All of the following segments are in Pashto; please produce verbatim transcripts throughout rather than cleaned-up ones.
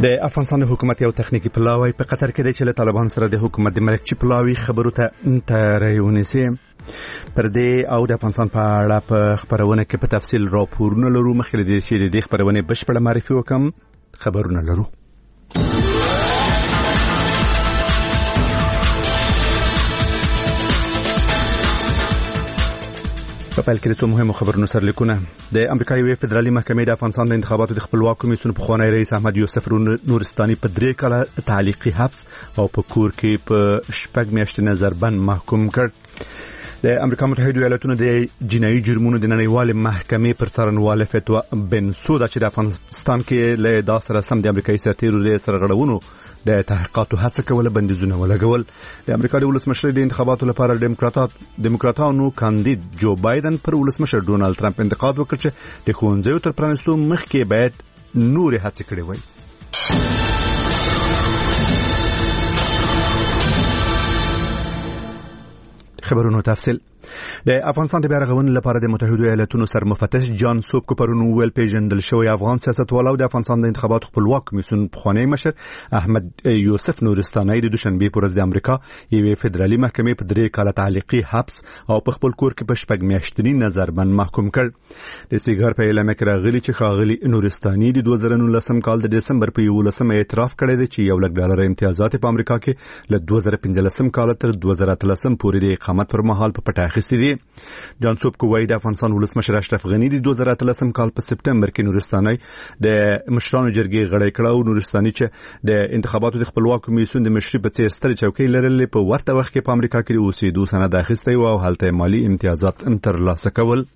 د افغانستان حکومت یو تخنیکی پلاوی په قطر کې د چې طالبان سره د حکومت د مرکزی پلاوی خبرو ته ترېونسي پر دې او د افغانستان په اړه په خبرونه کې په تفصیل راپورونه لرو. مخکې د چې د خبرونه بشپړه معرفي وکم خبرونه لرو. په پیل کې د څو مهمو خبرونو سرلیکونه. د امریکا یوې فدرالي محکمې د افغانستان د انتخاباتو د خپلواک کمیسیون پخوانی رئیس احمد یوسف نورستاني په درې کاله تعلیقي حبس او په کور کې په شپږ میاشتې نظربند محکوم کړ. د امریکا متحده ایالاتونو د جنایي جرمونو د نړیوالې محکمې پر څارنوال فتوا بنسودا چې د افغانستان کې له دا سره سم د امریکایي سرتیرو د سرغړونو د تحقیقاتو هڅه کوله بندیزونه ولګول. د امریکا د ولسمشر د انتخاباتو لپاره ډیموکراتات ډیموکراتانو کاندید جو بایدن پر ولسمشر ډونالد ټرمپ انتقاد وکړ چې د ښوونځیو تر پرانیستو مخکې باید نور هڅې کړې وای. خبرونو تفصیل. د افغانستان د بیارغونې لپاره د متحده ایالاتونو سرمفتش جان سوبکو پرون ویل پیژندل شوی افغان سیاستوال او د افغانستان د انتخاباتو خپلواک کمیسیون پخوانی مشر احمد یوسف نورستاني د دوشنبه پر ورځ د امریکا یوې فدرالي محکمې په درې کاله تعلیقي حبس او په خپل کور کې په شپږ میاشتنی نظربند محکوم کړ. د سیګار په اعلان کې راغلي چې خاغلی نورستاني د دوه زره نولسم کال د دسمبر په یولسمه اعتراف کړی دی چې یو لک ډالر امتیازات په امریکا کې له دوه زره پنځلسم کال تر دوه زره اتلسم پورې د اقامت پر مهال په پټه اخیستي دي. جان سوبکو وایي د افغانستان ولسمشر اشرف غنی د دوه زره اتلسم کال په سپټمبر کې نورستاني د مشرانو جرګې غړی کړ او نورستاني چې د انتخاباتو د خپلواک کمیسیون د مشري په څیر ستر چوکۍ لرلې په ورته وخت کې په امریکا کې اوسېدو سند اخیستی او هلته مالی امتیازات هم ترلاسه کول.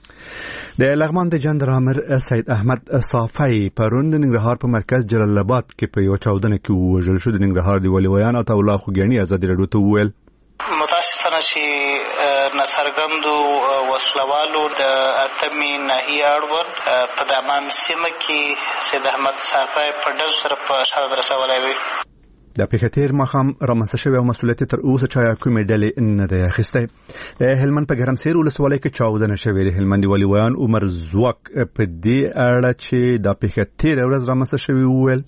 د لغمان د جندرامر سید احمد صافی پرون د ننګرهار په مرکز جلال آباد کې په یو چاودنه کې وژل شو. د ننګرهار دی ولیویان او الله خوګیانی ازادي رادیو ته وویل متاسفانه چې نصرګندو وسلوالو د اتمی ناحیه اړوند په دامان سیمه کې سید احمد صافی په ډز سره په شهادت رسولی وي. د پیښتیر مخام رامنځته شوی او مسؤلیت تر اوسه چا کومې ډلې نه دی اخیستی. د هلمند په ګرمسیر ولسوالۍ کې چاودنه شوې د هلمند ولیویان عمر زوک په دې اړه چې د پیښتیر ورځ رامنځته شوی وویل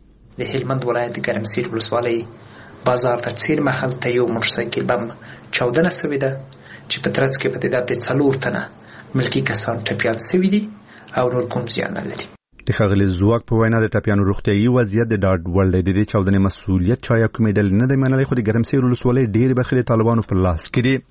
د هلمند ولایت ګرمسیر ولسوالۍ بازار ته څیر محل ته یو موټرسایکل بم چاودنه شوې ده چې په ترڅ کې په تعداد د څلور تنه ملکی کسان ټپیان شوي دي او نور کوم زیان نه لري. د ښاغلي زواک په وینا د ټپیانو روغتیایي وضعیت د ډاډ وړ دی. د دې چاودنې مسؤلیت چا یا کومې ډلې نه دی منلی، خو د ګرمسیر ولسوالۍ ډېرې برخې د طالبانو په لاس کې دي.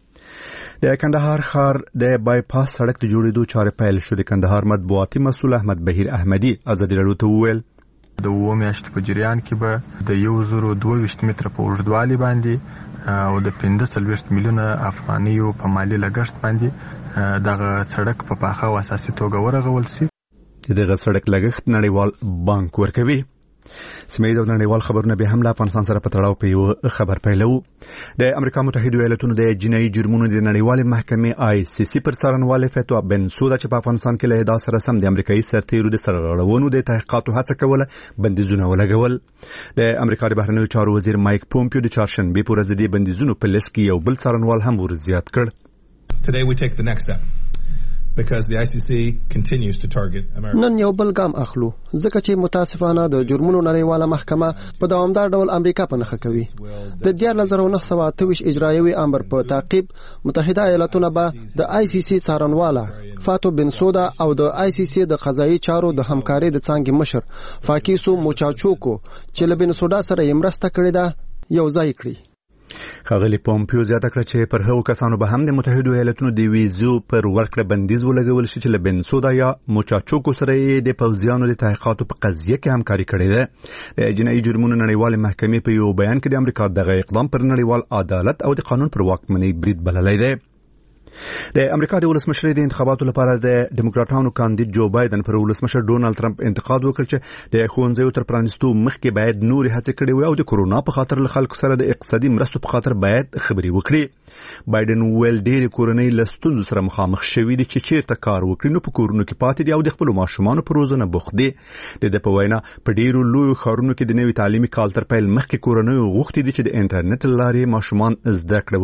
د کندهار ښار د بایپاس سړک د جوړېدو چارې پیل شو. د کندهار مطبوعاتي مسؤل احمد بهیر احمدي ازادي رادیو ته وویل د اووه میاشتو په جریان کې به د یو زرو دوه ویشت متره په اوږدوالي باندې او د پنځه څلوېښت میلیونه افغانیو په مالي لګښت باندې دغه سړک په پاخه او اساسي توګه ورغول شي. دغه سړک لګښت نړیوال بانک ورکوي. سیمه‌ییز او نړیوال خبرونه به هم له افغانستان سره په تړاو په یو خبر پیلو. د امریکا متحده ایالاتونو د جنایي جرمونو د نړیوالې محکمې آی سی سی پر څارنوال فتوا بنسودا چې په افغانستان کې له دا سره سم د امریکایي سرتیرو د سرغړونو د تحقیقاتو هڅه کوله بندیزونه ولګول. د امریکا د بهرنیو چارو وزیر مایک پومپیو د چهارشنبه په ورځ د بندیزونو په لیست کې یو بل څارنوال هم ورزیات کړ. Today we take the next step. Because the I C C continues to target America. نن یو بل ګام اخلو ځکه چې متاسفانه د جرمونو نړیواله محکمه په دوامدار ډول امریکا په نښه کوي. د دیارلس زره نهه سوه اته ویشت اجرایوي امر په تعقیب متحده ایالاتونه به د آی سی سی څارنواله فاتو بنسودا او د آی سی سی د قضایي چارو د همکارۍ د څانګې مشر فاکیسو موچاچوکو چې له بنسودا سره یې مرسته کړې ده یو ځای کړي. ښاغلي پومپیو زیاته کړه چې پر هغو کسانو به هم د متحده ایالاتونو د ویزو پر ورکړه بندیز ولګول شي چې له بنسودا یا موچاچوکو سره یې د پوځیانو د تحقیقاتو په قضیه کې همکاري کړې ده. د جنایي جرمونو نړیوالې محکمې په یو بیان کې د امریکا دغه اقدام پر نړیوال عدالت او د قانون پر واکمنۍ برید بللی دی. د امریکا د ولسمشر د انتخاباتو لپاره د ډیموکراتانو کاندید جو بایدن پر ولسمشر ډونالد ټرمپ انتقاد وکړ چې د ښوونځیو تر پرانیستو مخکې باید نور هڅې کړې وي او د کورونا په خاطر له خلکو سره د اقتصادي مرستو په خاطر باید خبرې وکړي. بایدن ویل ډېرې کورنۍ له ستونزو سره مخامخ شوي دي چې چیرته کار وکړي نو په کورونو کې پاتې دي او د خپلو ماشومانو په روزنه بوخت دي. د ده په وینا په ډېرو لویو ښارونو کې د نوي تعلیمي کال تر پیل مخکې کورنیو غوښتي دي چې د انټرنیټ له لارې ماشومان زده کړه وکړي.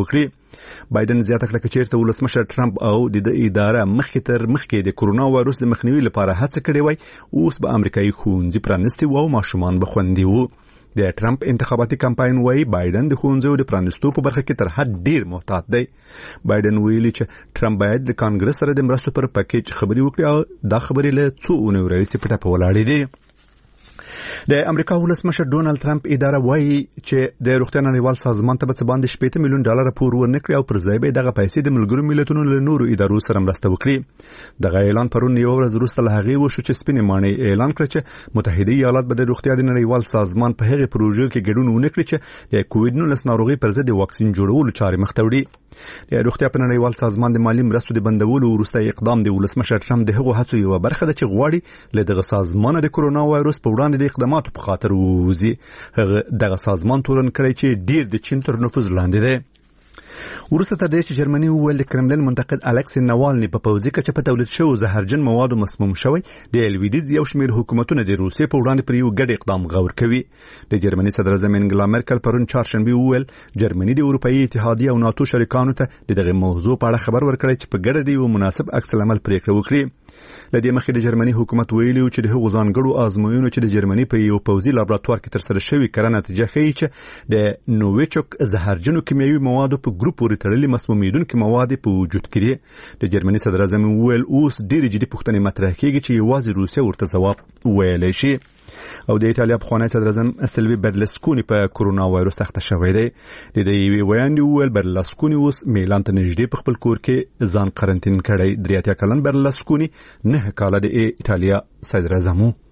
بایدن زیاته کړه چې چیرته ولسمشر ټرمپ او د اداره مخکې تر مخکې د کورونا وایروس د مخنیوي لپاره هڅه کړې وای اوس به امریکایي ښوونځي پرانیستي وو او ماشومان به خوندي وو. د ټرمپ انتخاباتي کمپاین وایي بایدن د ښوونځیو د پرانیستو په برخه کې تر حد ډیر محتاط دی. بایدن ویلي چې ټرمپ باید د کانګرس سره د مرستو پر پکیج خبري وکړي او دا خبرې له څو اونیو راهیسې پټه په ولاړې دي. د امریکا ولسمشر ډونالد ټرمپ اداره وایي چې د روغتیا نړیوال سازمان ته به باندې شپږ میلیون ډالر پور ورنکړي او پر ځای به دغه پیسې د ملګرو ملتونو له نورو ادارو سره مرسته وکړي. دغه اعلان پرون یو ورځ وروسته له هغې وشو چې سپینې ماڼۍ اعلان کړ چې متحده ایالات به د روغتیا د نړیوال سازمان په هغه پروژه کې ګډون ونکړي چې د کووډ نولس ناروغي پر ضد د واکسین جوړولو چارې مخ ته وړي. د روغتیا په نړیوال سازمان د مالی مرستو د بندولو وروسته اقدام د ولسمشر ټرمپ د هغو هڅو یوه برخه ده چې غواړي له دغه سازمان د کورونا وایروس په وړاندې د اقداماتو په خاطر ووځي. هغه دغه سازمان تورن کړی چې ډیر د چین تر نفوذ لاندې دی. وروسته تر دې چې جرمني وویل د کرملین منتقد الکسی ناوالني په پوځي کچه په تولید شوو زهرجن موادو مسموم شوی، د لویدیځ یو شمېر حکومتونه د روسیې په وړاندې پر یو ګډ اقدام غور کوي. د جرمني صدر اعظم انګلا مرکل پرون چهارشنبه وویل جرمني د اروپאי اتحادیه او ناتو شریکانو ته د دغه موضوع په اړه خبر ورکړی چې په ګډه د یو مناسب عکس العمل پریکړه وکړي. لدې مخکې د جرمني حکومت ویلي چې د هغو ځانګړو آزموینو چې د جرمني په یو پوځي لابراتوار کې ترسره شوي کره نتیجه ښیي چې د نوویچوک زهرجنو کیمیاوي موادو په ګروپ پورې تړلي مسمومیدونکي مواد په وجود کې دي. د جرمني صدر اعظم وویل اوس ډېرې جدي پوښتنې مطرح کېږي چې یوازې روسیه ورته ځواب ویلی شي. او د ایټالیا پخوانی صدر اعظم سلوي برلسکوني په کورونا وایروس اخته شوی دی. د دې یوې ویاندې وویل برلسکوني اوس میلان ته نږدې په خپل کور کې ځان قرنطین کړی. درې اتیا کلن برلسکوني نه کاله د ایټالیا صدر اعظم و.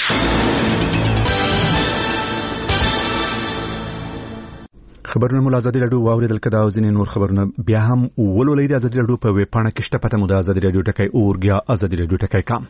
خبرونه مو ازادي رادیو واوریدل کدا او ځینې نور خبرونه بیا هم ولولئ. د ازادي رادیو په ویب پاڼه کې شته پته مو د ازادي رادیو ټکی اورګیا ازادي رادیو ټکی کام.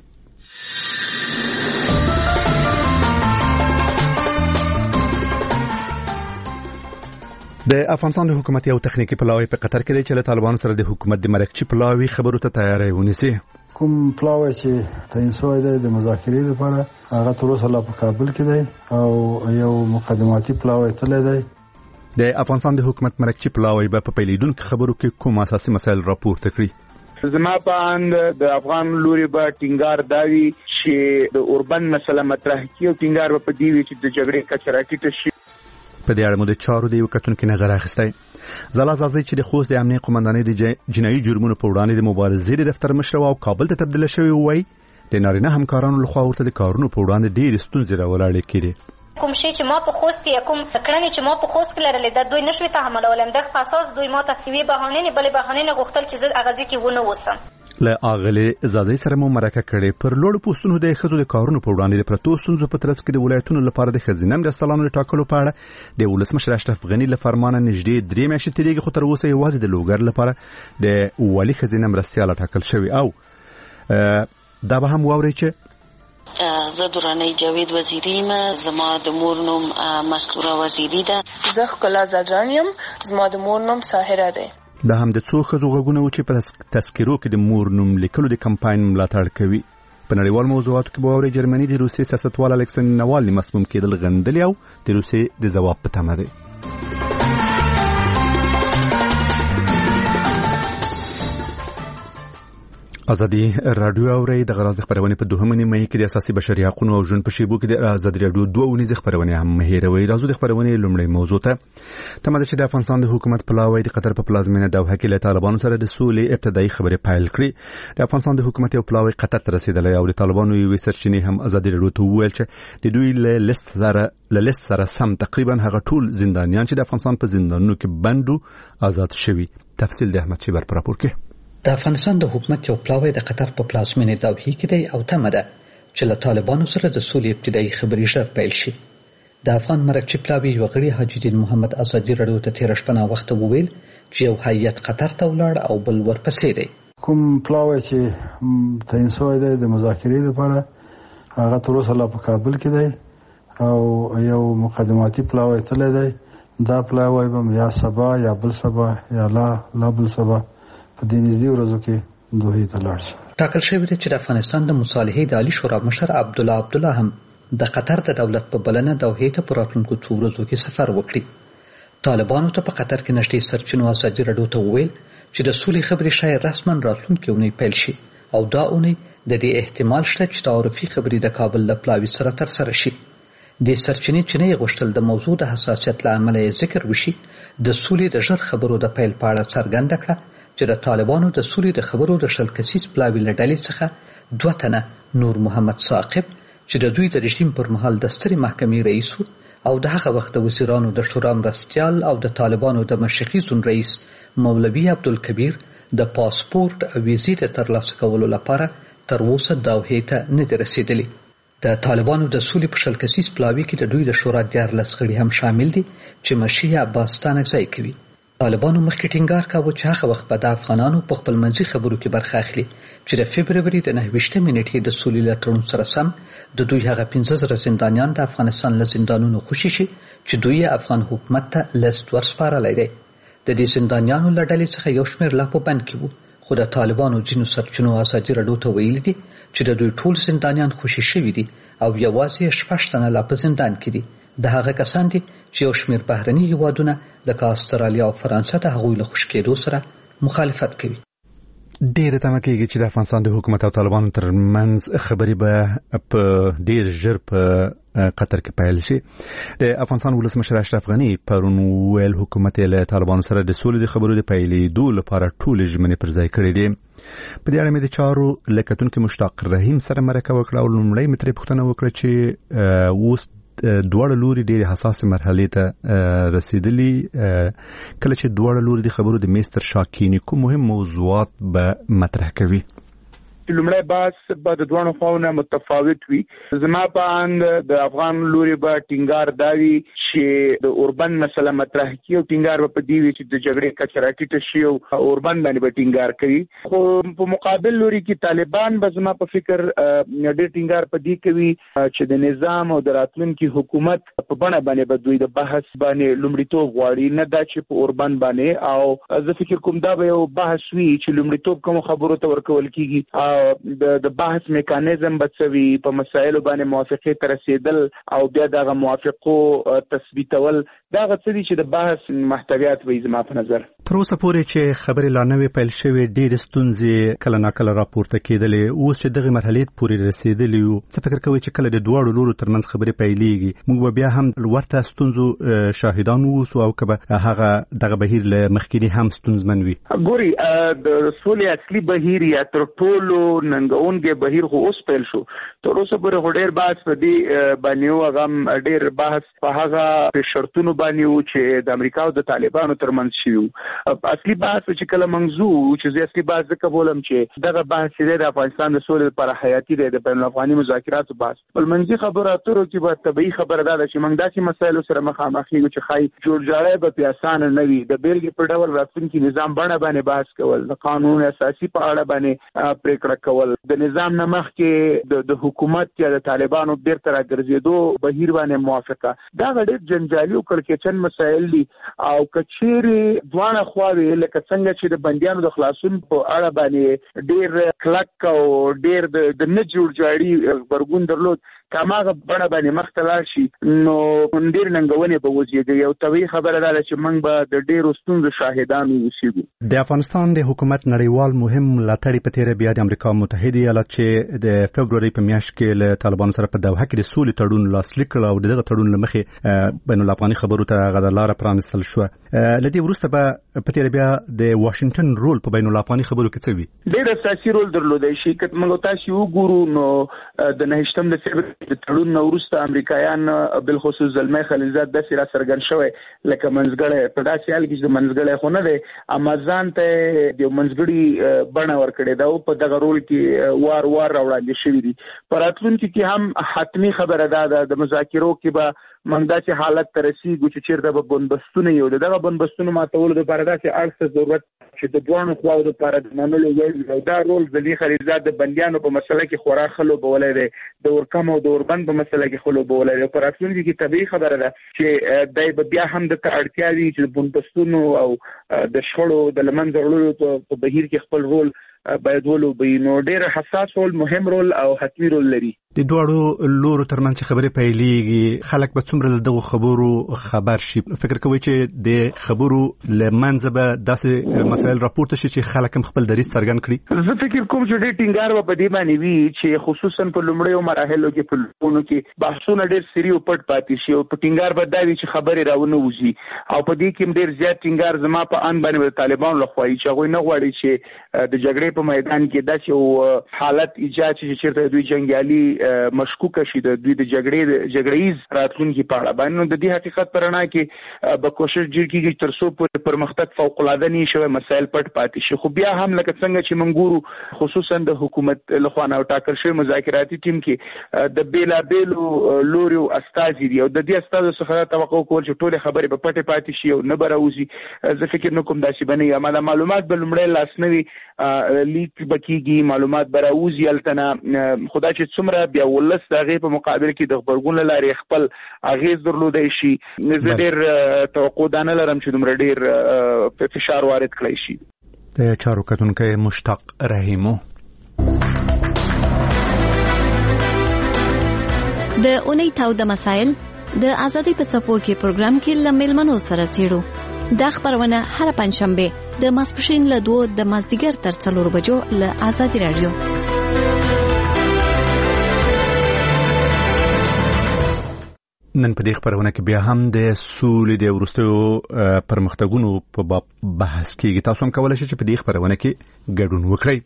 د افغانستان د حکومت یو تخنیکی پلاوی په قطر کې دی چې له طالبانو سره د حکومت د مرکچی پلاوی خبرو ته تیاری ونیسي. کوم پلاوی چې تعین شوی دی د مذاکرې لپاره هغه تر اوسه لا په کابل کې دی او یو مقدماتي پلاوی تللی دی. د افغانستان د حکومت مرکچی پلاوی به په پیلیدونکو خبرو کې کوم اساسي مسایل راپورته کړي. زما په اند د افغان لوري به ټینګار داوي چې د اوربند مسله مطرح کیو ټینګار په دی وی چې د جګړې کچه راټیټه شي. په دې اړه مو د چارو د یو کتونکو نظر اخیستی. زلا زازی چې د خوست د امنیت قومندانۍ د جنایي جرمونو په وړاندې د مبارزې د دفتر مشر او کابل ته تبدیل شوی وای د نارینه همکارانو لخوا ورته د کارونو په وړاندې ډېر ستونزې راولاړې کړي. کوم شي چې ما په خوست کې کوم فکرنه چې ما په خوست کې لرلې د دوی نشوي تحملولم د اساس دوی ماته وی بهانه نه بلې بهانه نه غوښتل چې زه اغازي کې ونه وسم. له اغلی زازی سره مو مرکه کړي. پر لوړ پوسټونو د خزو د کارونو په وړاندې د پروتو ستونزو په ترڅ کې د ولایتونو لپاره د خزینه مرستلانو ټاکلو په اړه د ولسمشر اشرف غنی له فرمانه نږدې درې میاشتې تیریږي، خو تر اوسه یوازې د لوګر لپاره د والی خزینه مرستیال ټاکل شوی. او دا به هم واوري چې زه دورانی جاوید وزیری ما زما د مور نوم مسطوره وزیری ده. زه ښکلا زجرانیم زما د مور نوم ساحره ده. دا هم د څو ښځو غږونه و چې په تذکیرو کې د مور نوم لیکلو د کمپاین ملاتړ کوي. په نړیوال موضوعاتو کې به واورئ جرمني د روسیې سیاستوال الکسندر ناوالني مسموم کېدل غندلي او د روسیې د ځواب په تمه دی. ازادي رادیو اوري د غراز د خبرونه په دوهمه نیمه کې د اساسي بشري حقوقو او ژوند په شیبو کې د ازادي رادیو دوه ونیزه خبرونه هم مهیروي. راځو د خبرونه لومړی موضوع ته تمه ده چې د افغانستان د حکومت پلاوی د قطر په پلازمینه دوحه کې له طالبانو سره د سولې ابتدایي خبرې پیل کړې. د افغانستان د حکومت یو پلاوی قطر ته رسیدلی او د طالبانو یو سرچینې هم ازادي رادیو ته وویل چې د دوی له لیست سره له لیست سره سم تقریبا هغه ټول زندانیان چې د افغانستان په زندانونو کې بندو آزاد شوي. تفصیل د احمد شیبر پر راپور کې. د افغانستان د حکومت یو پلاوی د قطر په پلازمینه دوحه کې دی او تمه ده چې له طالبانو سره د سولې ابتدایي خبرې ژر پیل شي. د افغان مرکچی پلاوی یو غړي حاجی الدین محمد ازادي رادیو ته تیر شپه وخت وویل چې یو هیئت قطر ته ولاړ او بل ورپسې دی. کوم پلاوی چې تعین شوی دی د مذاکرې لپاره هغه تر اوسه لا په کابل کې دی او یو مقدماتي پلاوی تللی دی. دا پلاوی به یا سبا یا بل سبا یا لا لا بل سبا په دې نږدې ورځو کې دوی ته لاړ شي. ټاکل شوی دی چې د افغانستان د مصالحې د عالی شورا مشر عبدالله عبدالله هم د قطر د دولت په بلنه دوحې ته په راتلونکو څو ورځو کې سفر وکړي. طالبانو ته په قطر کې نشټي سرچینو ازادي راډیو ته وویل چې د سولې خبرې شاید رسما راتلونکې اونۍ پیل شي او دا اونۍ د دې احتمال شته چې تعارفي خبرې د کابل له پلاوي سره ترسره شي. د سرچینې چې نه غوښتل د موضوع د حساسیت له امله ذکر وشي د سولې د ژر خبرو د پیل په اړه څرګنده کړه چې د طالبانو د سولې د خبرو د شل کسیز پلاوي له ډلې څخه دوه تنه نور محمد ثاقب چې د دوی د رژیم پر مهال د سترې محکمې رئیس او د هغه وخت د وزیرانو د شورا مرستیال او د طالبانو د مشرقي زون رئیس مولوي عبدالکبیر د پاسپورت او ویزې د ترلاسه کولو لپاره تر اوسه دوحې ته نه دي رسیدلي. د طالبانو د سولې په شل کسیز پلاوي کې د دوی د شورا دیارلس غړي هم شامل دي چې مشي عباس ستانکزی کوي. طالبانو مخکې ټینګار کاوه چې هغه وخت به د افغانانو په خپل منځي خبرو کې برخه اخلي چې د فبروري د نهه ویشتمې نیټې د سولې له تړون سره سم د دوی هغه پنځه زره زندانیان د افغانستان له زندانونو خوشي شي چې دوی افغان حکومت ته لیست ورسپارلی دی. د دې زندانیانو له ډلې څخه یو شمېر لا په بند کې وو، خو د طالبانو ځینو سرچینو ازادي راډیو ته ویلي دي چې د دوی ټول زندانیان خوشي شوي دي او یوازې شپږ تنه لا په زندان کې دي. د هغه کسان دي چې یو شمېر بهرني هیوادونه لکه استرالیا او فرانسه د هغوی له خوشي کېدو سره مخالفت کوي. ډېره تمه کېږي چې د افغانستان د حکومت او طالبانو ترمنځ خبرې به په ډېر ژر په قطر کې پیل شي. د افغانستان ولسمشر اشرف غني پرون ویل حکومت له طالبانو سره د سولې د خبرو د پیلېدو لپاره ټول ژمنې پر ځای کړې دي. په دې اړه مې د چارو لکتونکو مشتاق رحیم سره مرکه وکړه او لومړی مې ترې پوښتنه وکړه چې اوس دواړه لوري ډېرې حساسې مرحلې ته رسیدلي، کله چې دواړه لوري د خبرو د میز تر شا کښېني کوم مهم موضوعات به مطرح کوي؟ لومړی بحث به د دوه خواوو متفاوت وي. زما په اند د افغان لوري به ټینګار دا وي چې د اوربند مسله مطرح کړي او ټینګار به په دې وي چې د جګړې کچه راټیټه شي او اوربند باندې به ټینګار کوي. خو په مقابل لوري کې طالبان به زما په فکر ډېر ټینګار په دې کوي چې د نظام او د راتلونکي حکومت په بڼه باندې به دوی د بحث باندې لومړیتوب غواړي، نه دا چې په اوربند باندې. او زه فکر کوم دا به یو بحث وي چې لومړیتوب کوم خبرو ته ورکول کیږي، د د بحث میکانیزم بچوي، په مسایلو باندې موافقه تر رسیدل او بیا دغه موافقو تثبیتول، دا غوښتي چې د بحث محتویات وي. زما په نظر تر اوسه پورې چې خبرې لا نوې پیل شوې ډېر ستونزې کله ناکله راپورته کېدلې، اوس چې دغه مرحلې پورې رسیدلې یو څه فکر کوي چې کله د دواړو لورو ترمنځ خبرې پیلېږي موږ بیا هم ورته ستونزو شاهدان ووسو او که هغه دغه بهیر له مخکې هم ستونزمن وي؟ ګوري د سولې اصلي بهیر یا تر ټولو ننګونکې بهیر خو اوس پیل شو. تر اوسه پورې خو ډېر بحث په دې باندې و، هغه ډېر بحث په هغه شرطونو باندې و چې د امریکا او د طالبانو ترمنځ شوي. اصلي بحث چې کله منځو چې زه اصلي بحث ځکه بولم چې دغه بحث دی د افغانستان د سولې لپاره حیاتي دی، د بین الافغاني مذاکراتو بحث. بل منځي خبرو اترو کې به طبیعي خبره ده چې موږ داسې مسایلو سره مخامخ یو چې خای جوړجاړی به په اسانه نه وي. د بیلګې په ډول راتلونکي نظام بڼه باندې بحث کول، د قانون اساسي په اړه باندې پریکړه کول، د نظام نه مخکې د حکومت یا د طالبانو بیرته راګرځېدو بهیر باندې موافقه، دا ډېر جنجالي او کړکېچن مسایل دي. او کچېرې دواړه خواوې لکه څنګه چې د بندیانو د خلاصون په اړه باندې ډېر کلک او ډېر د نه جوړجاړي غبرګون درلود، کماغه بڼه باندې مخ ته لاړ شي نو ډېر ننګونې به وزېږي. یو طبیعي خبره ده چې موږ به د ډېرو ستونزو شاهدان اوسېږو. د افغانستان د حکومت نړیوال مهم ملاتړي په تېره بیا د امریکا متحده ایالات چې د فبروري په میاشت کې له طالبانو سره په دوحه کې د سولې تړون لاسلیک کړ او دغه تړون له مخې بین الافغاني خبرو ته غدا لاره پرانستل شو. له دې وروسته به په تېره بیا د واشنگټن رول په بین الافغاني خبرو کې څه وي؟ ډېر اساسي رول درلودی شي. که موږ تاسو وګورو نو د نهشتم د فبروري د تړون نو وروسته امریکایان بالخصوص زلمي خلیلزاد داسې را څرګند شوی لکه منځګړی په داسې حال کې چې منځګړی خو نه دی، امازان ته د منځګړي بڼه ورکړې ده او په دغه رول کې وار وار راوړاندې شوي دي. په راتلونکي کې هم حتمي خبره ده د مذاکرو کې به موږ داسې حالت ته رسیږو چې چېرته به بندبستونه یو دغه بندبستونو ماتولو دپاره داسې اړ څه ضرورت چې د دواړو خواو دپاره د منلو وړ وي. او دا رول زلمي خلیلزاد د بندیانو په مسله کې خورا ښه لوبولی دی، د اورکم او د اوربند په مسله کې ښه لوبولی دی. په راتلونکي کې طبیعي خبره ده چې دی به بیا هم دته اړتیا وي چې د بندبستونو او د شخړو د له منځه وړلو په بهیر کې خپل رول باید ولوبي. نو ډېر حساس رول، مهم رول او حتمی رول لري. د دوړو لورو ترمنځ خبرې پیلېږي، خلک به څومره دغه خبرو خبر شي؟ فکر کوي چې د خبرو لمنځه به داسې مسایل راپورته شي چې خلک هم خپل دریځ څرګند کړي؟ زه فکر کوم چې ډېر ټینګار به په دې باندې وي چې خصوصا په لومړیو مراحلو کې په لومړیو کې بحثونه ډېر سری او پټ پاتې شي، او په ټینګار به دا وي چې خبرې راونه وځي. او په دې کې ډېر زیات ټینګار زما په ان باندې طالبان لخوا چې هغوی نه غواړي چې د جګړې په میدان کې داسې یو حالت ایجاد شي چې چېرته دوی جنګیالي مشکوک شي د دوی د جګړې جګړیز راتلونکي په اړه باندې. نو د دې حقیقت پر رڼا کې به کوشش جوړ کیږي تر څو پر پرمختګ فوق العاده نه شي، مسایل پټ پاتې شي. خو بیا هم لکه څنګه چې منګورو خصوصا د حکومت لخوا نه ټاکل شوی مذاکراتي ټیم کې د بیلابیلو لوري استازي دي، او د دې استازو څخه توقع کول چې ټول خبرې په پټه پاتې شي او نه براوزي. زه فکر نه کوم داسې بنئ. اما د معلومات به لومړی لاس نوي لیک بکیږي، معلومات براوزي التنا خدا چې څومره بیا ولس د هغې په مقابل کې د خبرګون له لارې خپل اغېز درلودی شي. زه ډېر توقع دا نه لرم چې دومره ډېر فشار وارد کړی شي. د چارو کتونکی مشتاق رحیمو. د اونۍ تاوده مسایل د ازادي په څپو کې پروګرام کې لمل منو سره چیړو. دا خبرونه هر پنځشنبه د ماسپښین له دوه د مازدیګر تر څلور بجو له ازادي رادیو. نن په دې خبرونه کې بیا هم د سولې د وروستیو پرمختګونو په باب بحث کېږي. تاسو هم کولی شئ چې په دې خبرونه کې ګډون وکړئ.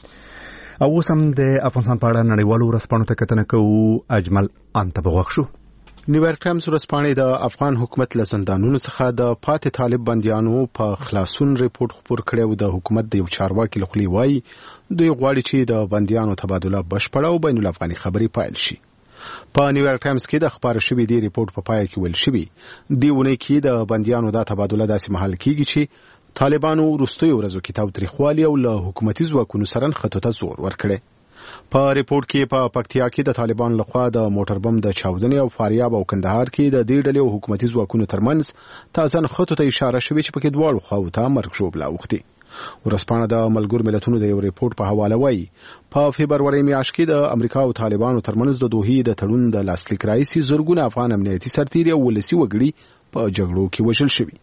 او اوس هم د افغانستان په اړه نړیوالو ورځپاڼو ته کتنه کوو. اجمل انته به غوښ شو. نیویارک ټایمز ورځپاڼې د افغان حکومت له زندانونو څخه د پاتې طالب بندیانو په خلاصون ریپورت خپور کړی او د حکومت د یو چارواکي له خولې وایي دوی غواړي چې د بندیانو تبادله بشپړه او بین الافغاني خبرې پیل شي. په نیویارک ټایمز کې د خبر شوی دی ریپورت په پای کې ویل شوی دی ونه کې د بندیانو د تبادله داسې محل کېږي چې طالبانو وروستیو ورځو کې تاوتریخوالي او له حکومتي ځواکونو سره نښتو ته زور ورکړي. په ریپورت کې په پکتیا کې د طالبان لخوا د موټر بم د چاودنې او فاریاب او کندهار کې د دې ډلې او حکومتي ځواکونو ترمنځ تازه نښتو ته اشاره شوې چې پکې دواړو خواو ته مرګ ژوبله اوښتې. ورځپاڼه د ملګرو ملتونو د یو ریپورت په حواله وایي په فبروري میاشت کې د امریکا او طالبانو ترمنځ د دوحې د تړون د لاسلیک راهیسې زرګونه افغان امنیتي سرتیري او ولسي وګړي په جګړو کې وژل شوي.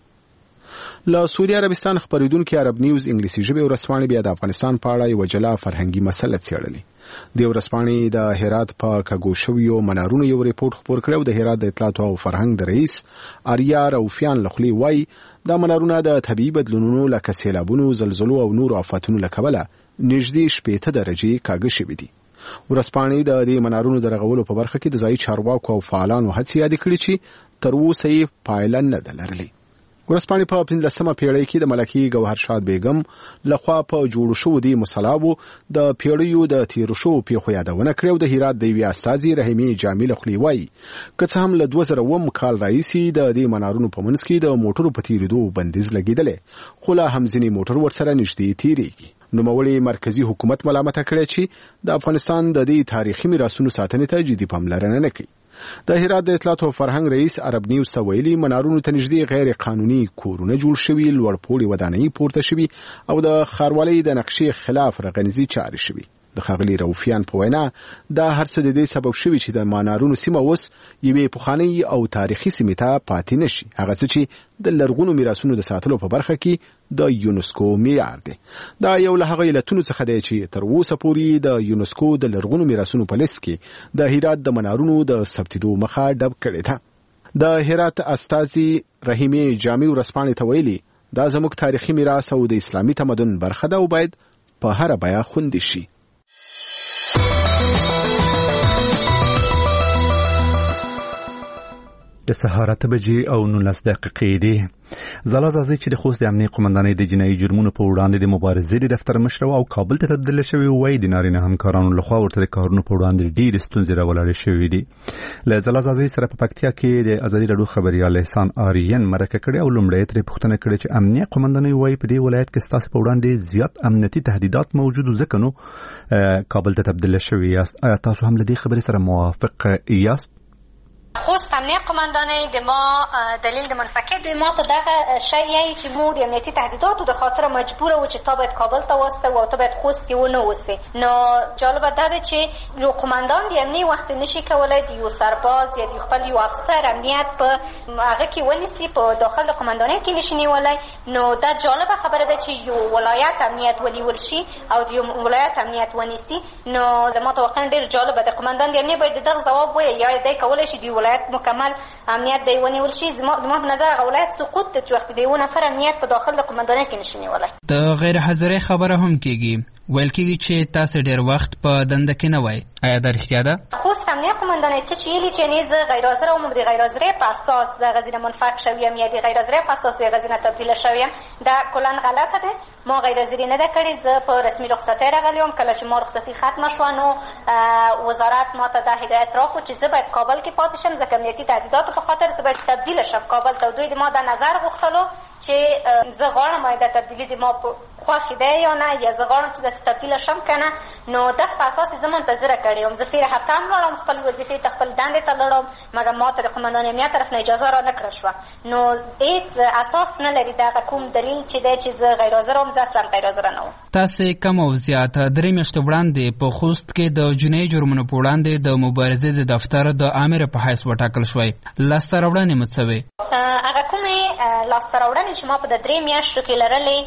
له سعودي عربستان خبرېدونکي عرب نیوز انګلیسي ژبې ورځپاڼې بیا د افغانستان په اړه یوه جلا فرهنګي مسله څېړلې. د ورځپاڼې د هرات په کږو شویو منارونو یو ریپورت خپور کړی او د هرات د اطلاعات او فرهنګ د رئیس آریا روفیان له خولې وایي دا منارونه د طبیعي بدلونونو لکه سیلابونو، زلزلو او نورو آفتونو له کبله نږدې شپېته درجې کاږه شوي دي. ورځپاڼې د دې منارونو د رغولو په برخه کې د ځایي چارواکو او فعالانو هڅې یادې کړې چې تر اوسه یې پایله نه ده لرلې. ورځپاڼې په پنځلسمه پیړۍ کې د ملکې ګوهرشاد بیګم لخوا په جوړو شوو دې مسلابو د پیړیو د تیرو شوو پیښو یادونه کړې او د هرات د یوې استازي رحیمې جامي له خولې وایي که څه هم له دوه زره اووم کال راهیسې د دې منارونو په منځ کې د موټرو په تېرېدو بندیز لګېدلی، خو لا هم ځینې موټر ورسره نږدې تېرېږي. نوموړي مرکزي حکومت ملامته کړې چې د افغانستان د دې تاریخي میراثونو ساتنې ته جدي پاملرنه نه کوي. د هرات د اطلاعات او فرهنګ رئیس عرب نیوز ته ویلي منارونو ته نږدې غیر قانوني کورونه جوړ شوي، لوړ پوړي ودانۍ پورته شوي او د ښاروالۍ د نقشې خلاف رغنیزي چارې شوي. د ښاغلي روفیان په وینا دا هر څه د دې سبب شوي چې د منارونو سیمه اوس یوې پخوانۍ او تاریخي سیمې ته پاتې نشي، هغه څه چې د لرغونو میراثونو د ساتلو په برخه کې د یونسکو معیار دی. دا یو له هغه علتونو څخه دی چې تر اوسه پورې د یونسکو د لرغونو میراثونو په لیست کې د هرات د منارونو د ثبتېدو مخه ډب کړې ده. د هرات استازي رحیمې جامي ورځپاڼې ته ویلي دا زموږ تاریخي میراث او د اسلامي تمدن برخه ده او باید په هره بیه خوندي شي. د سهار اته بجې او نولس دقیقې دي. ځلا زازي چې د خوست د امنیت قومندانۍ د جنایي جرمونو په وړاندې د مبارزې د دفتر مشر او کابل ته تبدیل شوی وای د نارینه همکارانو لخوا ورته د کارونو په وړاندې ډېر ستونزې راولاړې شوې دي. له ځلا زازي سره په پکتیا کې د ازادي راډیو خبريال احسان آریان مرکه کړې او لومړی ترې پوښتنه کړې چې امنیت قومندانۍ وای په دې ولایت کې ستاسو په وړاندې زیات امنیتي تهدیدات موجود ځکه نو کابل ته تبدیل شوی یاست. آیا تاسو هم له دې خبرې سره موافق یاست؟ خوست امنیه قماندانه د ما دلیل د منفکر دوی ما ته دغه شی یی چې موږ د امنیتي تهدیداتو د خاطر مجبور و چې تا باید کابل ته واسطه و تا باید خوست کې ونه اوسې. نو جالبه ده ده چې یو قماندان د امنیه وخت نشي کولای د یو سرباز یا د خپل یو افسر امنیت په هغه کې ونیسي، په داخل د قماندانۍ کې نشي نیولای. نو دا جالبه خبره ده چې یو ولایت امنیت ونیول شي او د یو ولایت امنیت ونیسي. نو زما ته واقعا ډېر جالبه ده. قماندان د امنیه باید دغه ځواب ووایي یا دی کولی شي د ولایت مکمل امنیت دی ونیول شي. زما په نظر هغه ولایت سقوط دی چې وخت د یو نفر امنیت په داخل د قماندانۍ کې نشي نیولی. د غیر حاضرۍ خبره هم کېږي، ویل کېږي چې تاسو ډېر وخت په دنده کې نه وای. آیا دا رښتیا ده؟ خوست امنیه قماندانۍ څه چې ویلي چې نه زه غیر حاضره وم، د غیر حاضرۍ په اساس زه غزینه منفک شوی یم یا د غیر حاضرۍ په اساس زه غزینه تبدیله شوی یم، دا کلا غلطه ده. ما غیر حاضري نه ده کړې، زه په رسمي رخصتۍ راغلی وم. کله چې ما رخصتي ختمه شوه نو وزارت ما ته دا هدایت راکړو چې زه باید کابل کې پاتې شم، ځکه امنیتي تهدیداتو په خاطر زه باید تبدیله شم کابل ته. دوی د ما دا نظر غوښتلو چې زه غواړم آیا دا تبدیلي د ما په خوښې ده یا نه، یا زه غواړم چې داسې تبدیله شم که نه. نو دغه په اساس زه منتظره کړې وم. زه تېره هفته هم لاړم خپل وظیفې ته، خپل دندې ته لاړم، مګر ما ته د قماندان امنیت طرف نه اجازه را نه کړه شوه. نو هېڅ اساس نه لري دغه کوم دلیل چې دی چې زه غیر حاضره وم. زه اصلا غیر حاضره نه وم. تاسې کم او زیات درې میاشتې وړاندې په خوست کې د جنایي جرمونو په وړاندې د مبارزې د دفتر د آمر په حیث وټاکل شوی. لاسته راوړنې مو څه وې؟ هغه کومې لاسته راوړنې چې ما په د درې میاشتو کې لرلې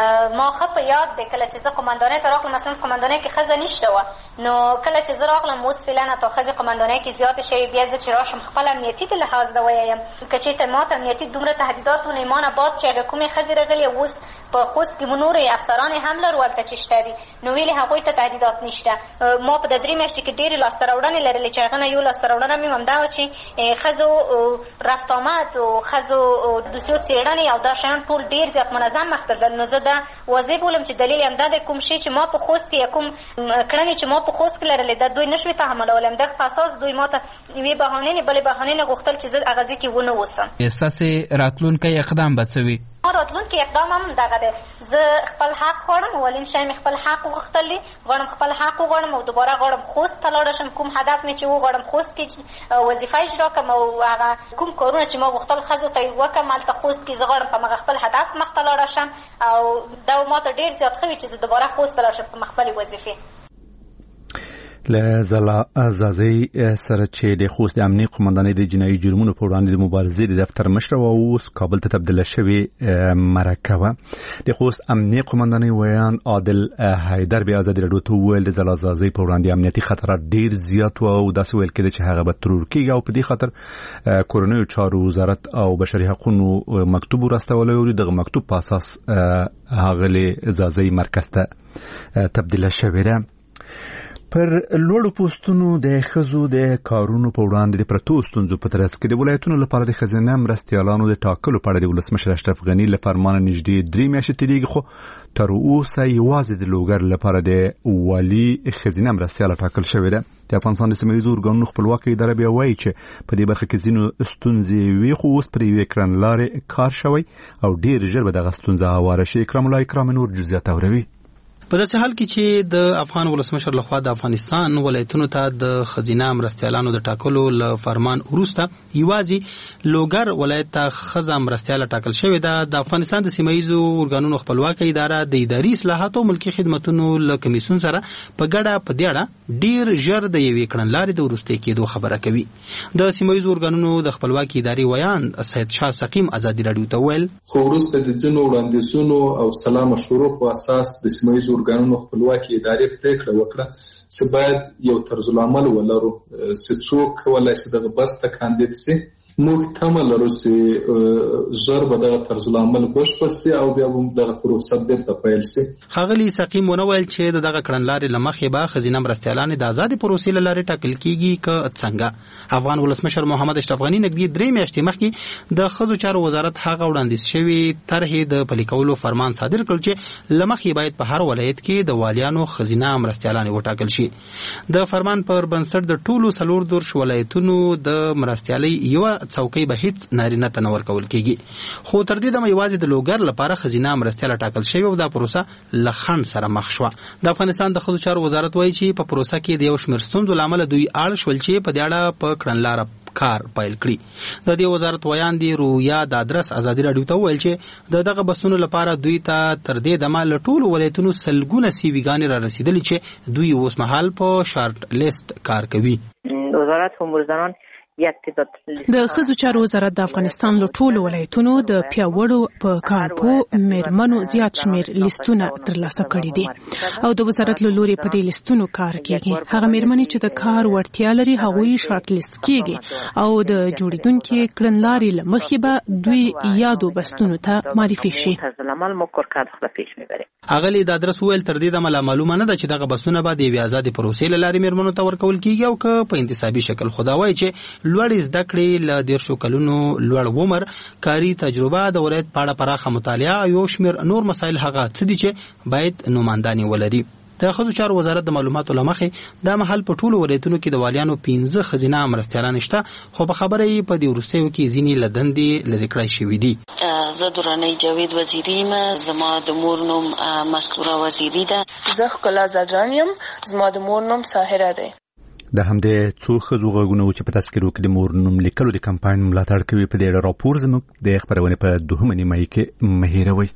ما ښه په یاد دی. کله چې زه قماندانۍ ته راغلم، مثلا قماندانۍ کې ښځه نشته وه، نو کله چې زه راغلم اوس فعلا تا ښځې قماندانۍ کې زیاتې شوې. بیا زه چې راشم خپل امنیتي د لحاظ نه ویایم که چېرته ما ته امنیتي دومره تهدیدات و نه ما نه بعد چې هغه کومې ښځې راغلې اوس په خوست کې مو نورې افسرانې هم لرو هلته چې شته دي، نو ویلې هغوی ته تهدیدات نشته. ما په د درې میاشتې کې ډېرې لاسته راوړنې لرلې چې هغه نه یو لاسته راوړنه مې همدا وه چې ښځو رفت آمد او ښځو دوسیو څېړنې او دا شیان ټول ډېر زیات منظم مخته تلل. نو زه دا واضح بولم چې دلیل همدا دی کوم شی چې ما په خوست کې یا کوم کړنې چې ما په خوست کې لرلې دا دوی نشوي تحملولی. همدغه په اساس دوی ما ته یوې بهانې نه بلې بهانې نه غوښتل چې زه هغه ځای کې ونه اوسم. ستاسې راتلونکی اقدام به څه وي؟ راتلونکی اقدام هم دغه دی. زه خپل حق غواړم، اولین شی مې خپل حق وغوښتل دی، غواړم خپل حق وغواړم او دوباره غواړم خوست ته لاړه شم. کوم هدف مې چې وغواړم خوست کې وظیفه اجرا کړم او هغه کوم کارونه چې ما غوښتل ښځو ته یې وکړم هلته خوست کې، زه غواړم په مغه خپل هدف مخ ته لاړه شم او دا ما ته ډېر زیات ښه وي چې زه دوباره خوست ته لاړ شم په خپلې وظیفې. له زلا ازازي سره چې د خوست امنیي قماندانۍ د جنایي جرمونو په وړاندې د مبارزې د دفتر مشر او اوس کابل ته تبدیله شوی مرکه د خوست امنیي قماندانۍ ویان عادل حیدر بیا ازادي راډیو ته وویل د زلا ازازي په وړاندې امنیتي خطرات ډیر زیات او داسې ویل کېده چې هغه به ترور کېږي او په دې خاطر کورنیو چارو وزارت او بشري حقوقو مکتوب ورستولی او دغه مکتوب په اساس هغه ازازي مرکز ته تبدیله شوی ده. پر لوړو پوسټونو د ښځو د کارونو په وړاندې د پرتو ستونزو په ترڅ کې د ولایتونو لپاره د ښځینه مرستیالانو د ټاکلو په اړه د ولسمشر اشرف غني له فرمانه نږدې درې میاشتې تېرېږي، خو تر اوسه یوازې د لوګر لپاره د والي ښځینه مرستیاله ټاکل شوې ده. د افغانستان د سیمه ییزو ارګانونو خپلواکه اداره بیا وایي چې په دې برخه کې ځینو ستونزې وي، خو اوس پر یوې کړنلارې کار شوی او ډېر ژر به دغه ستونزه هواره شي. اکرام الله اکرام نور جزئیات اوروي. په داسې حال کې چې د افغان ولسمشر لخوا د افغانستان ولایتونو ته د ښځینه مرستیالانو د ټاکلو له فرمان وروسته یوازې لوګر ولایت ته ښځه مرستیاله ټاکل شوې ده. د افغانستان د سیمه ییزو ارګانونو خپلواکه اداره د اداري اصلاحاتو او ملکي خدمتونو له کمیسیون سره په ګډه په دې اړه ډیر ژر د یوې کړنلارې د وروستۍ کېدو خبره کوي. د سیمه ییزو ارګانونو د خپلواکي ادارې ویان سید شاه سقیم ازادي راډیو ته ویل خو وروسته د ځینو وړاندیزونو او سلا مشورو په اساس د سیمه ییزو ارګانونو خپلواکي ادارې پریکړه وکړه چې باید یو طرز العمل ولرو چې څوک کولای شي دغه بس ته کاندید شي. موږ تمه لرو چې ژر به دغه طرز العمل بشپړ شي او بیا به دغه پروسه بېرته پیل شي. ښاغلي سقیم ونه ویل چې د دغه کړنلارې له مخې به ښځینه مرستیالانې د ازادې پروسې له لارې ټاکل کېږي که څنګه. افغان ولسمشر محمد اشرف غني نږدې درې میاشتې مخکې د ښځو چارو وزارت هغه وړاندیز شوي طرحې د پلي کولو فرمان صادر کړ چې له مخې باید په هر ولایت کې د والیانو ښځینه مرستیالانې وټاکل شي. د فرمان پر بنسټ د ټولو څلور دېرش ولایتونو د مرستیالۍ یوه څوکۍ به هیڅ نارینه ته نه ورکول کیږي. خو تر دې دمه یوازې د لوګر لپاره خزینه مرستیاله ټاکل شوې او دا پروسه له خنډ سره مخ شوه. د افغانستان د ښځو چارو وزارت وایي چې په پروسه کې د یو شمېر ستونزو له امله دوی اړ شول چې په دې اړه په کړنلاره کار پیل کړي. د دې وزارت ویان دی رویا د ادرس ازادي راډیو ته ویل چې د دغه بسونو لپاره دوی ته تر دې دمه له ټولو ولایتونو سلګونه سی وی ګانې را رسیدلي چې دوی اوس مهال په شارټ لیست کار کوي. وزارت امور زنان د ښځو چارو وزارت د افغانستان له ټولو ولایتونو د پیاوړو په کارپو میرمنو زیات شمیر لیستونه ترلاسه کړي دي او د وزارت له لوري په دې لیستونو کار کیږي. هغه میرمنې چې د کار وړتیا لري هغوی شارټ لیست کیږي او د جوړیدونکو کړنلارې له مخې به دوی یادو بستونو ته معرفي شي. اغلی د ادرس ویل تر دې د معلومه نه ده چې دغه بسونه به د آزاد پروسې له لارې میرمنو ته ورکول کیږي او که په انتصابي شکل. خدای چې لوړ زده کړې له دیرشو کلونو لوړ عمر کاري تجربه د ولایت په اړه پراخه مطالعه او یو شمېر نور مسایل هغه څه دي چې باید نومانداني ولري. د ښځو چارو وزارت د معلوماتو له مخې دا مهال په ټولو ولایتونو کې د والیانو پنځه ښځینه مرستیالان شته خو په خبره یې په دې وروستیو کې ځینې له دندې لرې کړای شوي دي. زه درانۍ جاوید وزیري یم. زما د مور نوم مسطوره وزیري ده. زه ښکلا زجران یم. زما د مور نوم ساحره دی. د همدې څو ښځو غږونه چې په تذکرو کې د مور نوم لیکلو د کمپاین ملاتړ کوي په دې راپور زموږ د خبرونې په دوهمه نیمایي کې مه هېروئ.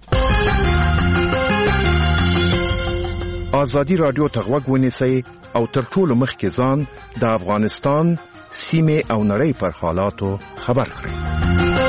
ازادي راډیو ته غوږ ونیسئ او تر ټولو مخکې ځان د افغانستان سیمې او نړۍ پر حالاتو خبر کړئ.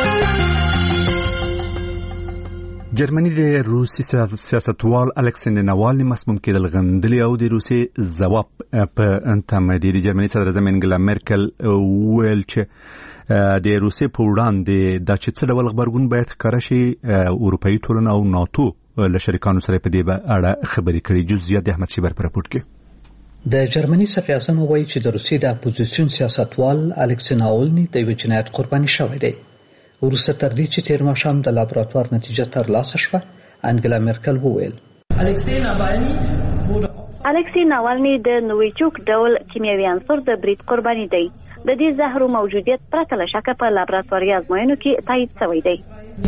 جرمني د روسي سیاستوال الکسندر ناوالني مسموم کېدل غندلي او د روسي ځواب په انتمادي د جرمني صدر اعظم انګلا مرکل ویل چې د روسي په وړاندې د چې څه ډول خبرګون باید ښکاره شي اروپایي ټولنه او ناتو له شریکانو سره په دې اړه خبرې کړي. جزئیات د احمد شیبر په راپورټ کې. د جرمني صدر اعظم وایي چې د روسي د اپوزیسیون سیاستوال الکسندر ناوالني د یو جنایت قرباني شوی دی. وروسته تر دې چې تیر ماښام د لابراتوار نتیجه ترلاسه شوه انګلا مرکل وویل الکسی ناوالني د نوویچوک ډول کیمیاوي عنصر د برید قرباني دی. د دې زهرو موجودیت پرته له شکه په لابراتواري ازموینو کې تایید شوی دی.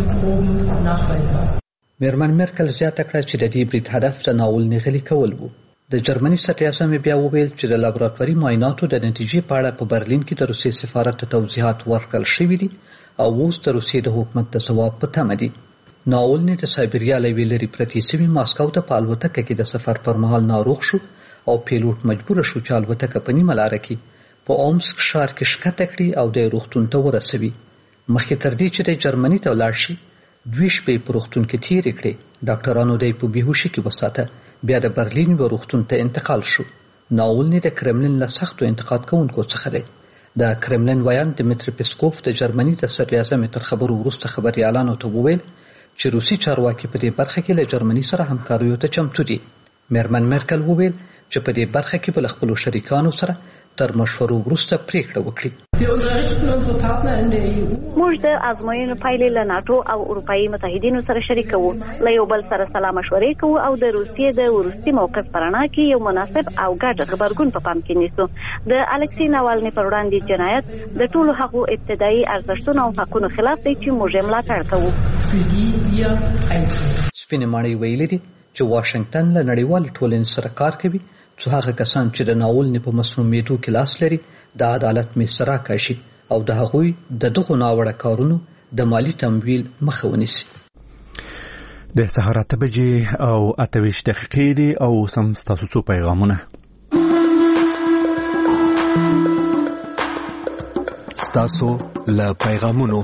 میرمن مرکل زیاته کړه چې د دې برید هدف د ناولني غلي کول وو. د جرمني صدر اعظم بیا وویل چې د لابراتواري معایناتو د نتیجې په اړه په برلین کې د روسیې سفارت ته توضیحات ورکړل شوي دي او اوس د روسیې د حکومت د ځواب په تمه دي. ناولني د سایبریا له یوې لرې پرتې سیمې ماسکو ته په الوتکه کې د سفر پر مهال ناروغ شو او پیلوټ مجبور شو چې الوتکه په نیمه لاره کې په اومسک ښار کې ښکته کړي او د روغتون ته ورسوي. مخکې تر دې چې د جرمني ته ولاړ شي دوی شپې په روغتون کې تېرې کړې. ډاکټرانو دی په بیهوشي کې وساته. بیا د برلین و روغتون ته انتقال شو. ناولني د کرملین له سختو انتقاد کوونکو څخه دی. د کرملین ویان دمیتری پیسکوف د جرمني د صدر اعظم تر خبرو وروسته خبريالانو ته وویل چې روسي چارواکي په دې برخه کې له جرمني سره همکاریو ته چمتو دي. میرمن مرکل وویل چې په دې برخه کې بل خپل شریکانو سره تر مشورو وروسته پریکړه وکړي. موږ د ازموینو پایلې له ناتو او اروپایي متحدینو سره شریکو. له یو بل سره سلا مشورې کوو او د روسیې د وروستي موقف پر اړه کې یو مناسب او ګډ خبرګون په پام کې نیسو. د الکسی ناوالني پر وړاندې جنایت د ټولو هغو ابتدایي ارزښتونو او حقوقو خلاف دی چې موږ یې ملاتړ کوو. سپینې ماڼۍ ویلي دي چې واشنگټن له نړیوال ټولنې سره کار کوي څو هغه کسان چې د ناولني په مسمومیتو کې لاس لري د عدالت مې سره کاشي او د هغوی د دغو ناوړه کارونو د مالی تمویل مخه ونیسي. د سهار اته بجې او اته ویشت دقیقې دي او سم ستاسو څو پیغامونه. ستاسو له پیغامونو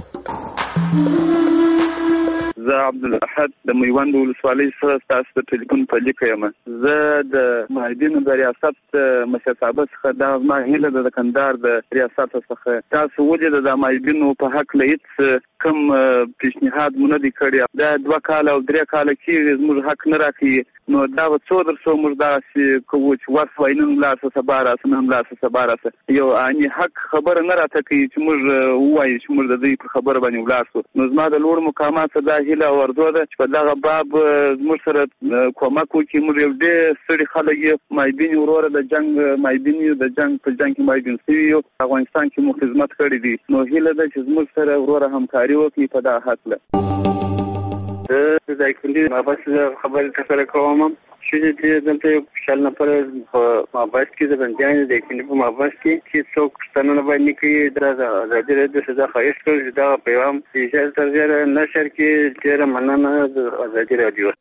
زه عبدالاحد د میوند ولسوالۍ سره تاسو ته ټلیفون په لیکه یم. زه د معیدینو د ریاست مشر صاحب څخه دا ما هیله د کندهار د ریاست څخه تاسو ولې د معیدینو په حق لهیڅ کم پیشنهاد مونږ دي کړی. دا دوه کال او درې کال کې زموږ حق نه راکړي نو دا څو در څو موږ دا چې کوو چې ورس واینن لا څه سبا راځي نن لا څه سبا راځي یو اني حق خبر نه راته کوي چې موږ وایو چې موږ د دې په خبره باندې ولاسو. نو زما د لوړ مقامات دا هیله او ورځو ده چې په دغه باب موږ سره کومک وکړي. موږ یو ډېر ستړي خلک یو مایبین وروره د جنگ مایبین یو د جنگ په جنگ کې مایبین سوي یو افغانستان کې مو خدمت کړی دي. نو هیله ده چې موږ سره وروره همکاري وکړي په دغه هکله. زه د ایکندي مابس خبرې سره کوم چې د دلته یو شل نفر په مابس کې د بندیانو د ایکندي په مابس کې چې څوک پښتنه باندې کوي د ازادي راډیو سزا خواهش کوي چې دا پیغام چې تر ډیره نشر کې ډیره مننه د ازادي راډیو.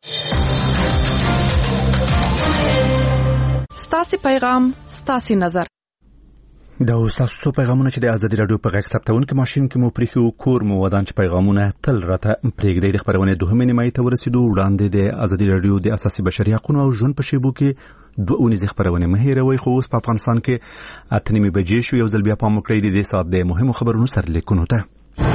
ستاسو پیغام ستاسو نظر. دا تاسو پیغامونه چې د ازادي راډیو په غږ ثبتونکو ماشين کې مو پریخو کور مو ودان چې پیغامونه تل راته پرېږدي. د خبرونه دوه نیمه ته ورسېدو وړاندې د ازادي راډیو د اساسي بشري حقوقو او ژوند په شیبو کې دوه اونیزه خبرونه مهیروي. خو اوس په افغانستان کې اته نیمه بجې شو. یو ځل بیا پام وکړئ د دې سات د مهمو خبرونو سر لیکونو ته.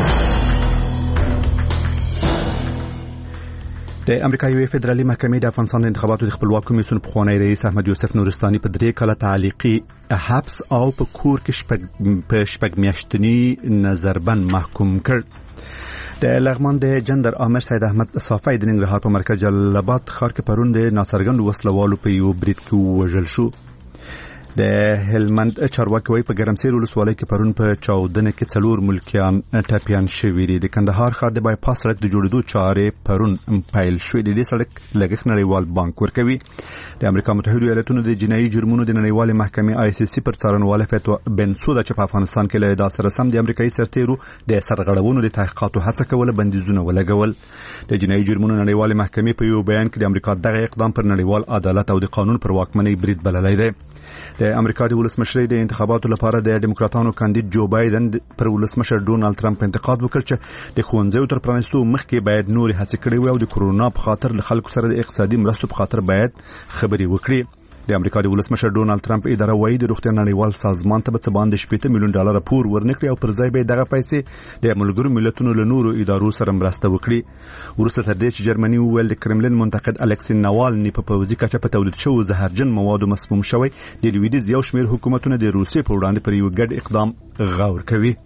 د امریکا یو فدرالي محکمې د افغانستان د انتخاباتو د خپلواک کمیسیون پخوانی رئیس احمد یوسف نورستاني په درې کاله تعلیقي حبس او په کور کې شپږ په شپږ میاشتنی نظربند محکوم کړ. د لغمان د جندر امر سید احمد صافی د ننګرهار په مرکز جلال آباد ښار کې پرون د ناڅرګند وسلوالو په یو برید کې وژل شو. د هلمند چارواکي په ګرمسیر ولسوالۍ کې پرون په چاودنه کې څلور ملکیان ټاپیان شوي دي. د کندهار ښار د بایپاس سړک د جوړېدو چارې پرون پیل شوې دي. د سړک لګښت نړیوال بانک ورکوي. د امریکا متحده ایالاتونو د جنایي جرمونو د نړیوال محکمې آی سی سی پر څارنواله فتوا بنسودا چې په افغانستان کې له داسره سم د امریکایي سرتیرو د سرغړونو د تحقیقاتو هڅه کوله بندیزونه ولګول. د جنایي جرمونو نړیوال محکمې په یو بیان کې د امریکا دغه اقدام پر نړیوال عدالت او د قانون پر واکمنۍ برید بللی دی. د امریکا د ولسمشرۍ د انتخاباتو لپاره د ډیموکراتانو کاندید جو بایدن پر ولسمشر ډونالد ټرمپ انتقاد وکړ چې د ښوونځیو تر پرانیستو مخکې باید نورې هڅې کړې وي او د کورونا په خاطر له خلکو سره د اقتصادي مرستو په خاطر باید خبرې وکړي. د امریکا د ولسمشر ډونالد ټرمپ اداره وايي د روغتیا نړیوال سازمان ته به څه باندې شپږ میلیون ډالر پور ورنکړي او پر ځای به دغه پیسې د ملګرو ملتونو له نورو ادارو سره مرسته وکړي. وروسته تر دې چې جرمني وویل د کرملین منتقد الکسی ناوالني په پوځي کچه په تولید شوو زهرجن موادو مسموم شوی. د لویدیځ یو شمېر حکومتونه د روسیې په وړاندې پر یو ګډ اقدام غور کوي.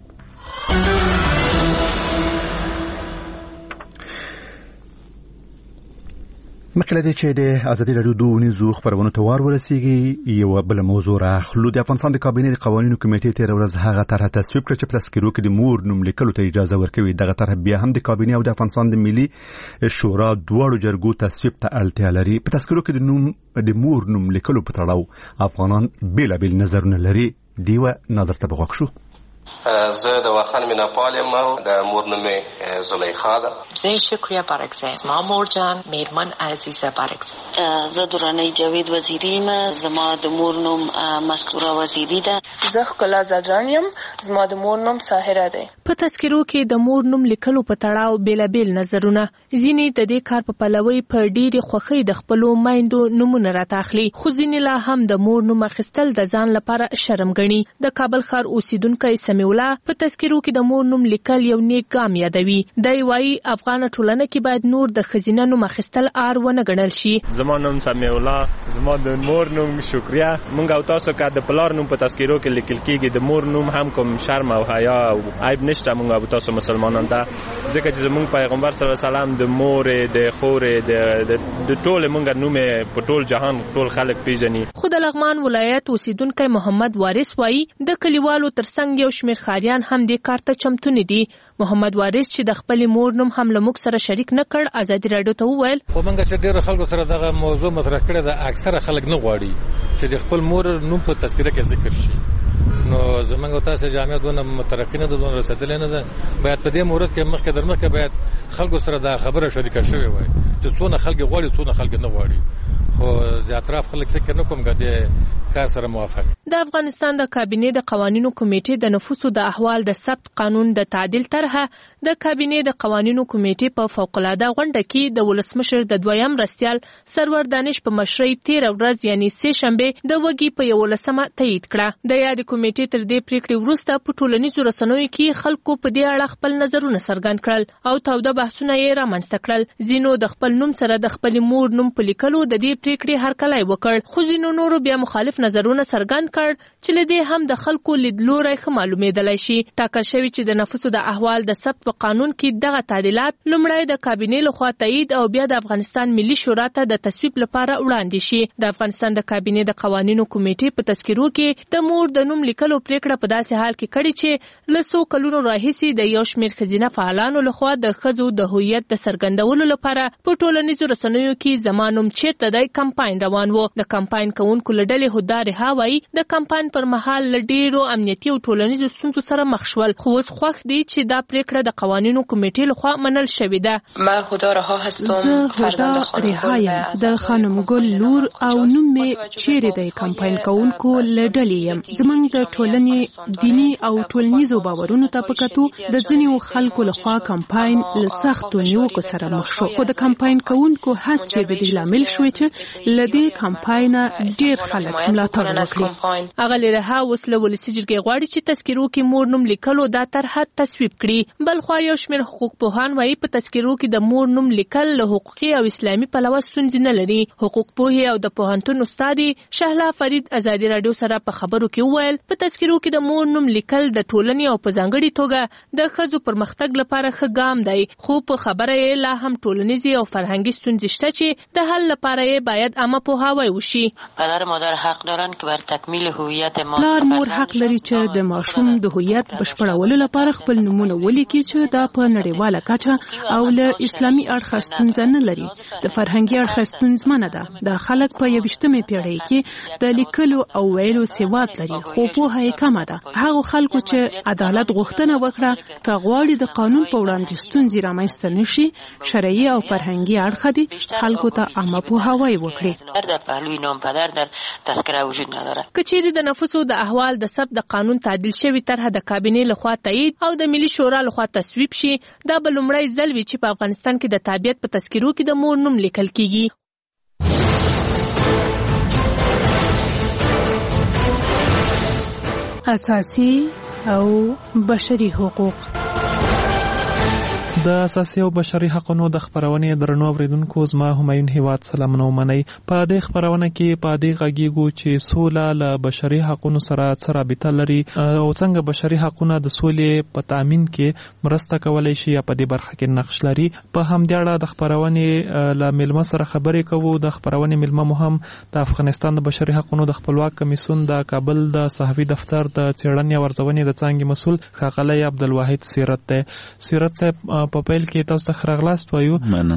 مخکې دې چې د ازادي راډیو دوه ونیزو خبرونه ته وار ورسیږي یو بل موضوع راخلو. د افغانستان د کابینې د قوانینو کمیټې تیر ورځ هغه طرح تصویب کړ چې په تذکرو کې د مور نوم لیکلو ته اجازه ورکوي. دغه طرح بیا هم د کابینې او د افغانستان د ملي شورا دواړو جرګو تصویب ته اړتیا لري. په تذکرو کې د نوم د مور نوم لیکلو په تړاو افغانان بیلابیل نظرونه لري. دیوه نادر ته بغوښ شو. زه د واخان میناپال یم او د مور نوم زلیخا ده. زه شکریه بارکزی زما مور جان میرمن عزیزه بارکزی. زه درانه جاوید وزیری یم زما د مور نوم مسکوره وزیری ده. زه ښکلا زجران یم زما د مور نوم ساحره ده. په تذکرو کې د مور نوم لیکلو په تړاو بیلابیل نظرونه. ځینې د دې کار په پلوي په ډېرې خوښۍ د خپلو مایندو نومونه راته خو ځینې لا هم د مور نوم اخیستل د ځان لپاره شرم ګڼي. د کابل ښار اوسیدونکی سمیولا په تذکرو کې د مور نوم لیکل یو نیک ګام یادوي. دی وايي افغان ټولنه کې باید نور د ښځینه نوم اخیستل ار ونه ګڼل شي. زما نوم سمیولا زما د مور نوم شکریه. مونږ او تاسو که د پلار نوم په تذکرو کې لیکل کېږي د مور نوم هم کوم شرم او حیا او عیب نشته. مونږ او تاسو مسلمانان ته ځکه چې زمونږ پیغمبر صلی الله علیه وسلم د مور د خور د د ټول مونږ نوم په ټول جهان ټول خلک پیژني. خو د لغمان ولایت اوسیدونکی محمد وارث وايي د کلیوالو ترڅنګ یو شمېر خاریان هم دې کار ته چمتونې دي. محمد وارث چې د خپل مور نوم هم له موږ سره شریک نه کړ ازادي راډیو ته وویل خو موږ چې ډېر خلکو سره دغه موضوع مطرح کړې ده اکثره خلک نه غواړي چې د خپل مور نوم په تذکره کې ذکر شي. نو زمونږ تاسو جامعه دونه مترقینه ده دونه رسیدلې نه ده. باید په دې مورد کې مخکې در مخکې باید خلکو سره دا خبره شریکه شوې وای چې څونه خلک غواړي څونه خلک نه غواړي. خو د اطراف خلک فکر نه کوم غواړي کار سره موافق. د افغانستان د کابینې د قوانینو کمیټې د نفوسو د احوال د ثبت قانون د تعدیل طرحه د کابینې د قوانینو کمیټې په فوق العاده غونډه کې د ولسمشر د دویم رستیال سرور دانش په مشرۍ تیر ورځ یعنی سه شنبه د وګي په یولسمه تایید کړه. د یاد کمیټې تر دې پریکړې وروسته په ټولنیزو رسنیو کې خلکو په دې اړه خپل نظرونه څرګند کړل او تاوده بحثونه یې رامنځته کړل. ځینو د خپل نوم سره د خپل مور نوم په لیکلو د دې پریکړې هرکلی وکړ، خو ځینو نورو بیا مخالف نظرونه څرګند کړ چې له دې هم د خلکو لیدلوری ښه معلومېدلی شي. ټاکل شوي چې د نفوسو د احوال د ثبت په قانون کې دغه تعدیلات لومړی د کابینې لخوا تایید او بیا د افغانستان ملي شورا ته د تصویب لپاره وړاندې شي. د افغانستان د کابینې د قوانینو کمیټې په تذکیرو کې د مور د نوم لیکلو پریکړه په داسې حال کې کړې چې له څو کلونو راهیسې د یو شمېر ښځینه فعالانو لخوا د ښځو د هویت د څرګندولو لپاره په ټولنیزو رسنیو کې زما نوم چیرته دی کمپاین روان و. د کمپاین کوونکو له ډلې هودا رها وایي د کمپاین پر مهال له ډېرو امنیتي او ټولنیزو ستونزو سره مخ شول، خو اوس خوښ دي چې دا پریکړه د قوانینو کمیټې لخوا منل شوې ده. ما هودا رها هستم، زه هودا رها یم، د خانم ګل لور او نوم مې چیرې دی کمپاین کوونکو له ډلې یم. زموږ د ټولنې دیني او ټولنیزو باورونو ته په کتو د ځینو خلکو لخوا کمپاین له سختو نیوکو سره مخ شو، خو د کمپاین کوونکو هڅې د دې لامل شوې چې له دې کمپاینه ډېر خلک ملاتړ وکړي. اغلې رها اوس له ولسي جرګې غواړي چې تذکیرو کې مور نوم لیکلو دا طرحه تصویب کړي. بل خوا یو شمېر حقوق پوهان وایي په تذکیرو کې د مور نوم لیکل له حقوقي او اسلامي پلوه ستونزې نه لري. حقوق پوهې او د پوهنتون استاد شهلا فرید ازادي راډیو سره په خبرو کې وویل په تذکیرو کې د مور نوم لیکل د ټولنې او په ځانګړي توګه د ښځو پرمختګ لپاره ښه ګام دی، خو په خبره یې لا هم ټولنیزې او فرهنګي ستونزې شته چې د حل لپاره یې باید عامه پوهاوی وشي. پدر مادر حق دارن که بر تکمیل هویت ما پلار مور حق لري چې د ماشوم د هویت بشپړولو لپاره خپل نومونه ولیکي چې دا په نړیواله کچه او له اسلامي اړخه ستونزه نه لري. د فرهنګي اړخه ستونزمنه ده. د خلک په یویشتمې پیړۍ کې د لیکلو او ویلو سواد لري، خو پوهه یې کمه ده. هغه خلکو چې عدالت غوښتنه وکړه که غواړي د قانون په وړاندې ستونزې رامنځته نه شي، شرعي او فرهنګي اړخه دي خلکو ته عامه پوهاوی وکړي. که چیرې د نفوسو د احوال د ثبت د قانون تعدیل شوی طرحه د کابینې لخوا تایید او د ملي شورا لخوا تصویب شي، دا به لومړی ځل وي چې په افغانستان کې د تابعیت په تذکیرو کې د مور نوم لیکل کیږي. اساسي او بشري حقوق. د اساسي او بشري حقوقو د خبرونې درنو اوریدونکو، زما همایون هیواد سلامونه ومنئ. په دې خبرونه کې په دې غږیږو چې سوله له بشري حقوقو سره څه رابطه لري او څنګه بشري حقوقونه د سولې په تامین کې مرسته کولای شي یا په دې برخه کې نقش لري. په همدې اړه د خبرونې له ملما سره خبرې کوو. د خبرونې ملما مو هم د افغانستان د بشري حقوقو د خپلواک کمیسیون د کابل د صحافي دفتر د څېړنې او ارزونې د څانګې مسؤل ښاغلی عبدالواحد سیرت دی. سیرت صاحب په پیل کې تاسو ته خراغلاست وایو.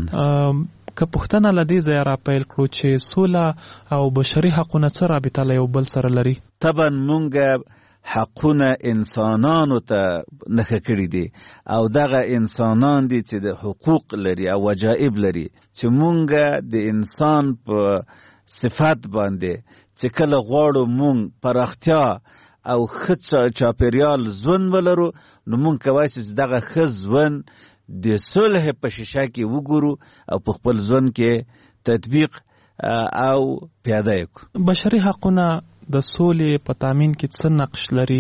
که پوښتنه لدی ځای را پیل کړو چې سوله او بشري حقونه څه رابطه له یو بل سره لري؟ طبعا مونږ حقونه انسانانو ته نښه کړي دي او دغه انسانان دي چې د حقوق لري او وجایب لري چې مونږ د انسان په صفات باندې چې کله غواړو مونږ پراختیا او ښه چاپیریال ژوند ولرو، نو مونږ کولی چې دغه ښه ژوند د صلح په شیشه کې وګورو او په خپل ژوند کې تطبیق او پیاده کړو. بشري حقونه د سولې په تامین کې څه نقش لري؟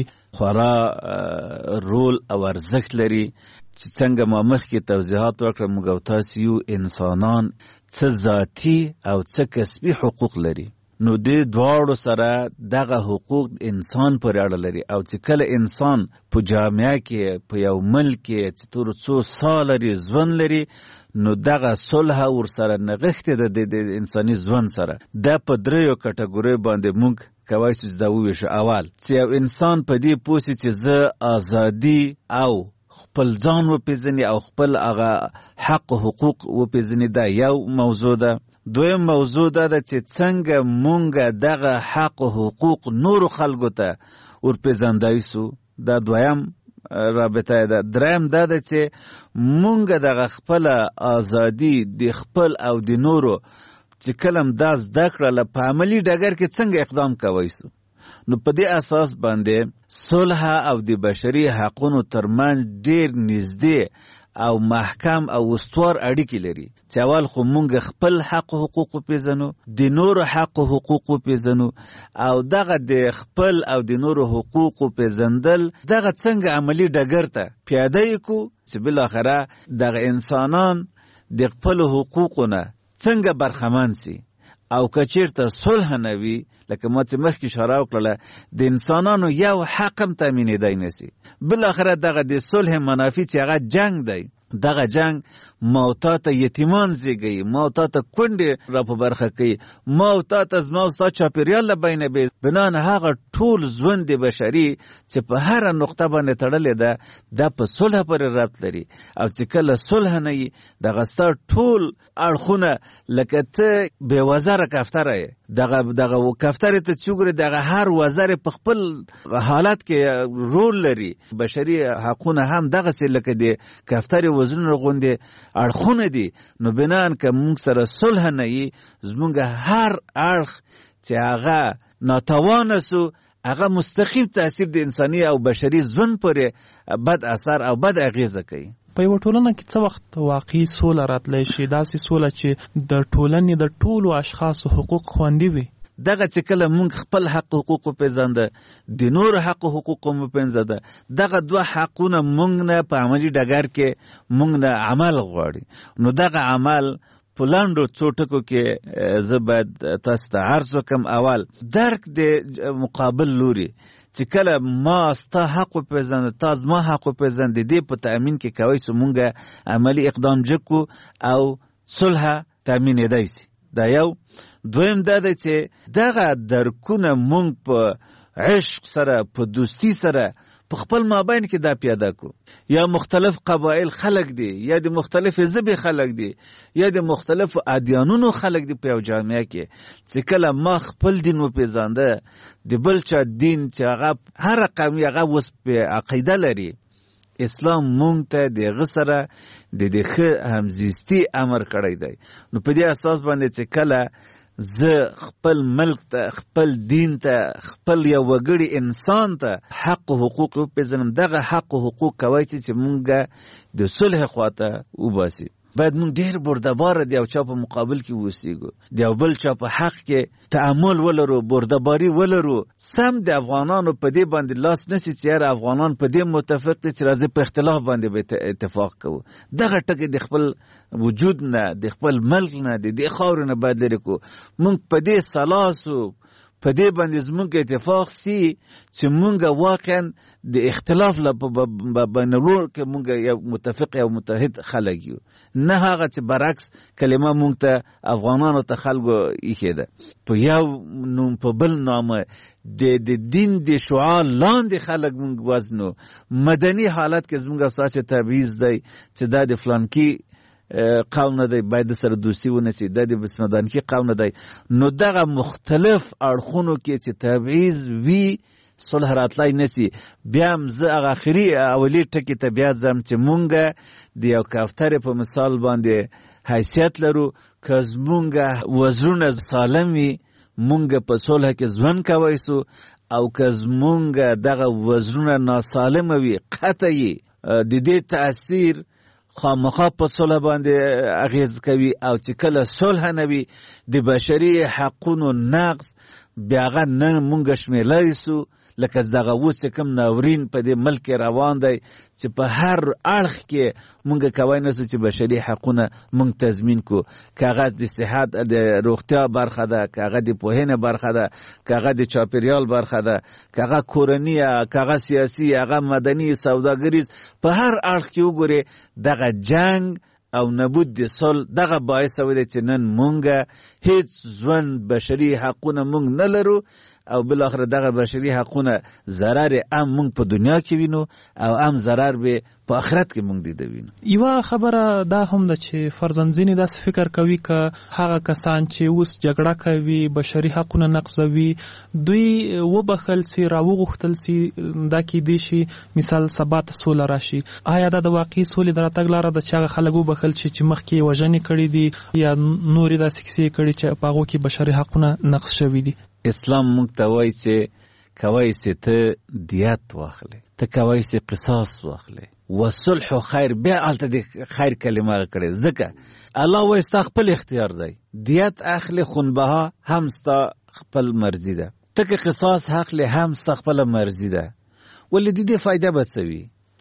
خورا رول او ارزښت لري چې څنګه ما مخکې توضیحات وکړم، موږ او تاسو یو انسانان څه ذاتي او څه کسبي حقوق لري، نو دې دواړو سره دغه حقوق انسان پورې اړه لري او چې کله انسان په جامعه کې په یو ملک کې چې تر څو سال لري ژوند لري، نو دغه صلح ورسره نغښتې ده د انساني ژوند سره. دا په دریو کټګوریو باندې موږ کولی شو دا وویشو. اول چې یو انسان په دې پوه شي چې زه ازادي او خپل ځان وپېژني او خپل هغه حق حقوق وپېژني، دا یو موضوع ده. دویم موضوع دا ده چې څنګه مونږ دغه حق و حقوق نورو خلکو ته ورپېژندای سو، دا دویم رابطه ده. دریم دا ده چې مونږ دغه خپله ازادي د خپل او د نورو چې کلم دا زده کړله په عملي ډګر کې څنګه اقدام کوی سو. نو په دې اساس باندې صلح او د بشري حقونو ترمنځ ډېر نږدې او محکم او استوار اړیکې لري چې اول خو مونږ خپل حق حقوق وپېژنو، د نورو حق حقوق وپېژنو او دغه د خپل او د نورو حقوق وپېژندل دغه څنګه عملي ډګر ته پیاده یې کړو چې بالاخره دغه انسانان د خپل حقوقونه څنګه برخمن سي او کچیرته صلح نه وي لکه ما چې مخکې اشاره وکړله د انسانانو یو حق هم تامینېدی نشي. بالاخره دغه د صلح منافع چې هغه جنگ دی، دغه جنگ ما او تا ته یتیمان زیږوي، ما او تا ته کونډې را په برخه کوي، ما او تا ته زما او ستا چاپېریال له بینه بې بنان هغه ټول ژوند بشري چې په هره نقطه باندې تړلې ده دا په صلح پورې ربط لري. او چې کله صلح نه وي دغه ستا ټول اړخونه لکه ته بې وزره کفتره یې، دغه دغه کفترې ته چې وګورې دغه هر وزر په خپل حالت کې رول لري. بشري حقونه هم دغسې لکه د کفترې وزرونه غوندې اړخونه دي. نو بنان که موږ سره صلح نه وي زموږ هر اړخ چې هغه ناتوانه سو هغه مستقیم تاثیر د انساني او بشري ژوند پورې بد اثر او بد اغیزه کوي. په یوه ټولنه کې څه وخت واقعي سوله راتلی شي، داسې سوله چې د ټولنې د ټولو اشخاصو حقوق خوندي وي؟ دغه چې کله مونږ خپل حق حقوق وپېژنده د نور حق حقوق هم وپېژنده، دغه دوه حقونه مونږ نه په عملي ډګر کې مونږ نه عمل غواړي. نو دغه عمل په لنډو څو ټکو کې زه باید تاسو ته عرض وکړم. اول درک د مقابل لوري چې کله ما ستا حق وپېژنده تا زما حق وپېژنده د دې په تأمین کې کوی سو مونږ عملي اقدام جکو او صلح تأمینېدی سي. دا یو. دویم دا دی چې دغه درکونه مونږ په عشق سره په دوستی سره په خپل مابین کې دا پیاده کو. یا مختلف قبایل خلق دي، یا د مختلف ژبې خلق دي، یا د مختلف ادیانونو خلق دي په یو جامعه کې چې کله ما خپل دین وپېژانده د بل چا دین چې هغه هر قومي هغه اوس په عقیده لري، اسلام مونږ ته دغه سره د دې ښه همزیستي امر کړی دی. نو په دې اساس باندې چې کله زه خپل ملک ته، خپل دین ته، خپل یو وګړي انسان ته حق و حقوق وپېژنم، دغه حق و حقوق کوی چې مونږ د صلح خواته وباسي. باید مونږ ډېر بردباره د یو چا په مقابل کې اوسېږو، د یو بل چا په حق کې تعامل ولرو، بردباري ولرو. سم د افغانانو په دې باندې لاس نسی چې یاره افغانان په دې متفق دي چې راځي په اختلاف باندې به اتفاق کوو. دغه ټکي د خپل وجود نه، د خپل ملک نه، د دې خاورې نه باید لرې کړو. مونږ په دې سلاسو په دې باندې زمونږ اتفاق سي چې مونږ واقعا د اختلاف له بینالور کې مونږ یو متفق یو متحد خلک یو، نه هغه چې برعکس کلمه مونږ ته افغانانو ته خلکو ایښې ده په یو نوم په بل نامه د د دین د شعار لاندې خلک مونږ وزنو. مدني حالت کې زمونږ اساسي تبعیض دی چې دا د فلانکي قوم نه دی باید سره دوستی ونسی، دا د بسمدانکی قوم نه دی. نو دغه مختلف اړخونو کې چې تبعیض وی صلح راتلای نسی. بیا هم زه هغه اخري اولی ټکي ته بیا ځم چې مونږ د یو کفترې په مثال باندې حیثیت لرو. که زمونږ وزرونه سالم وي مونږ په صلح کې ژوند کوی سو، او که زمونږ دغه وزرونه ناسالمه وي قطعي د دې تاثیر خامخا په صلح باندې اغیز کوي. او چې کله صلح نه وي د بشري حقونو نقض بیا هغه نه مونږ شمیرلی سو. لکه دغه اوس چې کوم ناورین په دې ملک روان دی چې په هر اړخ کې مونږ کوی نه سو چې بشري حقونه مونږ تضمین کو. که هغه د صحت د روغتیا برخه ده، که هغه د پوهنې برخه ده، که هغه د چاپېریال برخه ده، که هغه کورني، که هغه سیاسي، هغه مدني، سوداګریز، په هر اړخ کې وګورې دغه جنگ او نبود د صلح دغه باعث شوی چې نن مونږ هیڅ ژوند بشري حقونه مونږ نه لرو، او بالاخره دغه بشري حقونه ضرر هم مونږ په دنیا کې وینو او هم ضرر به په آخرت کې مونږ دیده وینو. یوه خبره دا هم ده چې فرضاً ځینې داسې فکر کوي که هغه کسان چې اوس جګړه کوي، بشري حقونه نقضوي، دوی وبخل سي، راوغوښتل سي، دا کیدی شي مثال سبا ته سوله راشي. آیا دا د واقعي سولې د راتګ لاره ده چې هغه خلک وبخل شي چې مخکې یې وژنې کړي دي یا نورې داسې کیسې کړي چې په هغو کې بشري حقونه نقض شوي دي؟ اسلام مونږ ته وایي چې کوی سي ته دیت واخلې، ته کوی سي قصاص واخلې، وصلح خیر. بیا هلته د خیر کلمه کړې ځکه الله وایي ستا خپل اختیار دی. دیت اخلې خونبها هم ستا خپل مرضي ده، ته که قصاص اخلې هم ستا خپله مرضي ده. ولې د دې فایده به څه وي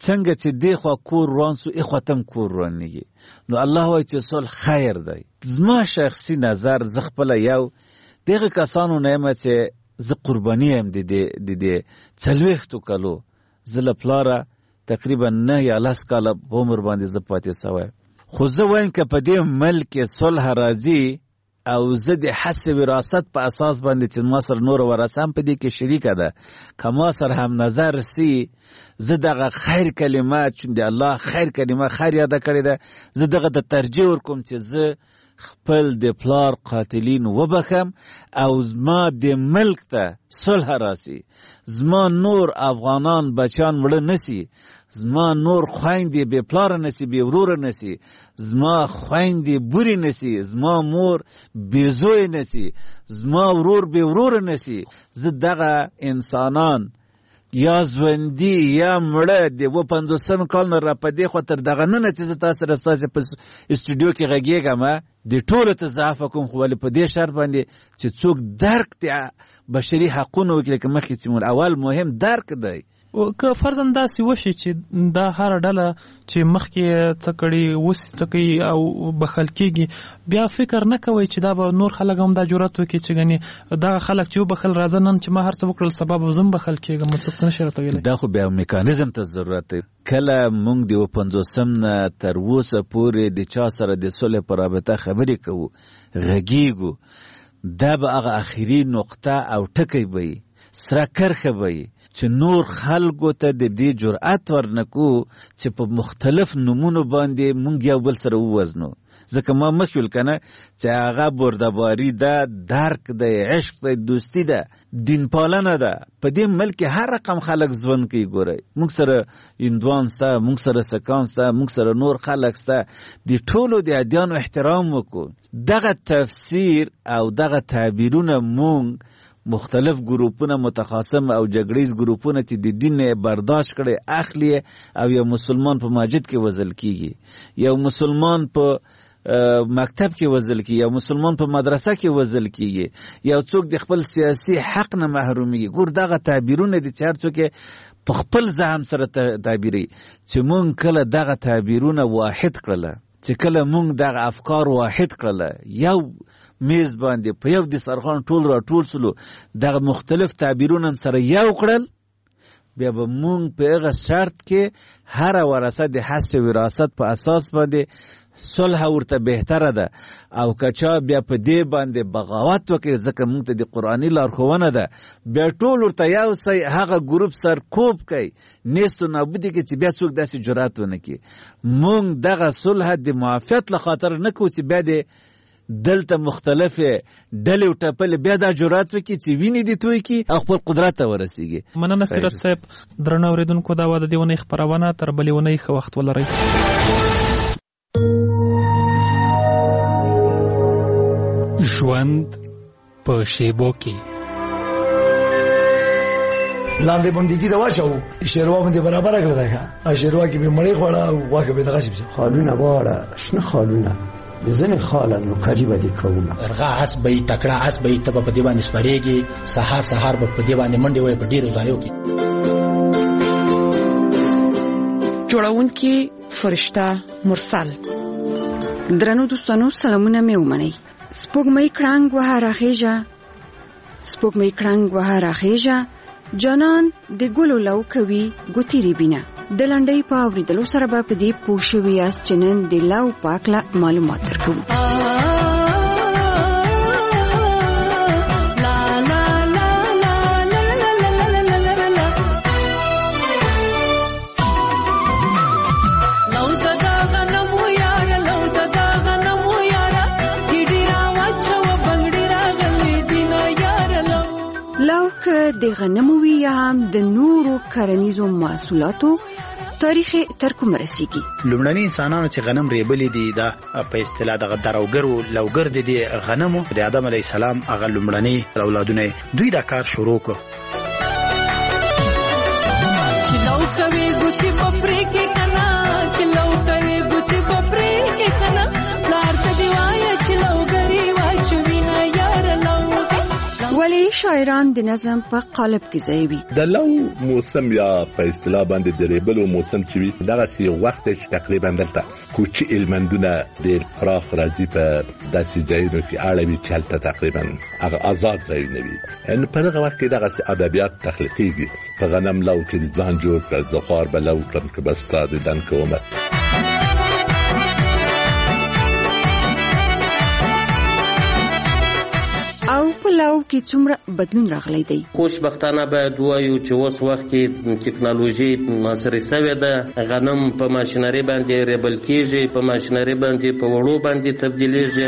څنګه چې دی خوا کور روان سو اخوا تم کور روانېږي. نو الله وایي چې صلح خیر دی. زما شخصي نظر زه خپله یو دغه کسانو نه یم چې زه قرباني یم د دې څلوېښتو کلو. زه له پلاره تقریبا نه یا لس کاله په عمر باندې زه پاتې سوی. خو زه وایم که په دې ملک کې صلح راځي او زه د حس وراثت په اساس باندې چې ما سره نور ورثه هم په دې کې شریکه ده، که ما سره هم نظر سي، زه دغه خیر کلمه چون د الله خیر کلمه خیر یاده کړې ده، زه دغه د ترجیح ورکوم چې زه خپل د پلار قاتلین وبخم او زما د ملک ته صلح راسي، زما نور افغانان بچان مړه نسی، زما نور خویندې بې پلاره نسی، بې وروره نسی، زما خویندې بورې نسی، زما مور بې زوی نسی، زما ورور بې وروره نسی. زه دغه انسانان یا ژوندي یا مړه د اووه پنځوسم کال نه را په دې خوا تر دغه ننه چې زه تاسو سره ستاسې په استودیو کې غږېږم د ټولو ته ضعف کوم، خو ولې په دې شرط باندې چې څوک درک د بشري حقونو وکړي. لکه مخکې چې اول مهم درک دی. که فرضاً داسې وشي چې دا هره ډله چې مخکې څه کړي اوس څه کوي او بخښل کېږي، بیا فکر نه کوئ چې دا به نور خلک هم دا جرأت وکړي چې ګنې دغه خلک چې وبخښل راځه نن چې ما هر څه وکړل سبا به زه هم بخښل کېږم. څوک څه نشي راته ویلی. دا خو بیا میکانیزم ته ضرورت دی. کله موږ د اووه پنځوسم نه تر اوسه پورې د چا سره د صلح په رابطه خبرې کوو، غږیږو، دا به هغه اخري نقطه او ټکی به وي، سره کرښه به وي چې نور خلکو ته د دې جرأت ورنکو چې په مختلف نومونو باندې مونږ یو بل سره ووزنو. ځکه ما مخکې ویل کنه چې هغه بردباري ده، درک ده، عشق ده، دوستي ده، دین پالنه ده. په دې ملک کې هر رقم خلک ژوند کوي. ګورئ مونږ سره هندوان سته، مونږ سره سکان سته، مونږ سره نور خلک سته. د ټولو د ادیانو احترام وکړو. دغه تفسیر او دغه تعبیرونه مونږ مختلف ګروپونه متخاصم او جګړیز ګروپونه چې د دین نه برداشت کړي اخلي او یو مسلمان په مسجد کې وزل کیږي، یو مسلمان په مکتب کې وزل کیږي، یو مسلمان په مدرسه کې وزل کیږي، یو څوک د خپل سیاسي حق نه محرومیږي. ګور دغه تعبیرونه د چار څوک په خپل ځان سره تعبیري چې مونږ کله دغه تعبیرونه واحد کړل، چې کله مونږ دغه افکار واحد کړل، یو میز باندې په یو دسترخوان ټول را ټول سلو دغه مختلف تعبیرونه هم سره یو کړل، بیا به مونږ په هغه شرط کې هر ورثه د حس وراثت په اساس باندې صلح ورته بهتره ده. او کچا بیا په دې باندې بغاوت وکړي، ځکه مونږ ته د قرآني لارښوونه ده، بیا ټول ورته یو سی هغه ګروپ سر کوب کوي، نیست و نابودي کې چې بیا څوک داسې جرأت ونه کړي. مونږ دغه صلح د معافیت له خاطر نه کوو چې بیا د دلته مختلفه ډلې او ټپلې بیا دا جرأت وکړي چې ویني دي توی کی او خپل قدرت ته ورسیږي. مننه سیرت صاحب. درنو اوریدونکو دا و د دې ونې خبرونه تر بلې ونې ښه وخت ولرئ. ژوند په شیبو کې لاندې بندګي دا واښو شیروا باندې برابر کړل دا شیروا کې به مړې خوړه او واګه به دغه شي خالونه واړه شنه خالونه بزنه خالن نو قریبه دي کومه ارغا حسبې تکړه حسبې ته په دې باندې سپریږي، سحر سحر په دې باندې منډه وي په ډیرو ځایو کې. جوړونکي فرشته مرسل. درنو دوستانو سلامونه مې ومنئ. سپوږمۍ کړنګ وه راخېژه، سپوږمۍ کړنګ وه راخېژه، جانان د ګلو لو کوي ګوتیری بینه. د لنډۍ په اوریدلو سره به په دې پوه شوي یاست چې نن د لو په هکله معلومات درکوو. د غنمو وی یا هم د نورو کرنیزو محصولاتو تاریخ تر کوم رسیږي. لومړني انسانانو چې غنم ریبلې دي دا په اصطلاح د دروګرو لوګر دي غنمو د آدم علی السلام هغه لومړني اولادونه دوی دا کار شروع کړ. چې لو کوي ګوتی پپری کې کنا، چې لو کوي ګوتی پپری کې کنا، لار څه دی وای چې لوګری واچوي نه یار لو. ولی شاعران د نظم په قالب کې ځای وي. د لو موسم یا په اصطلاح باندې د ریبلو موسم چې وي دغه سی وخت چې تقریبا دلته کوچی المندونه ډېر پراخ راځي په داسې ځایونو کې اړوي چې هلته تقریبا هغه آزاد ځایونه وي. ان په دغه وخت کې دغه ادبیات تخلیقيږي. په غنم لو کې ځان جوړ کړ، زخوار به لو کړم که بس تا د دن کومه. او په لو کې څومره بدلون راغلی دی. خوشبختانه باید وایو چې اوس وخت کې ټکنالوژي معاصره شوې ده. غنم په ماشینري باندې ریبل کېږي، په ماشینري باندې په وړو باندې تبدیلېږي.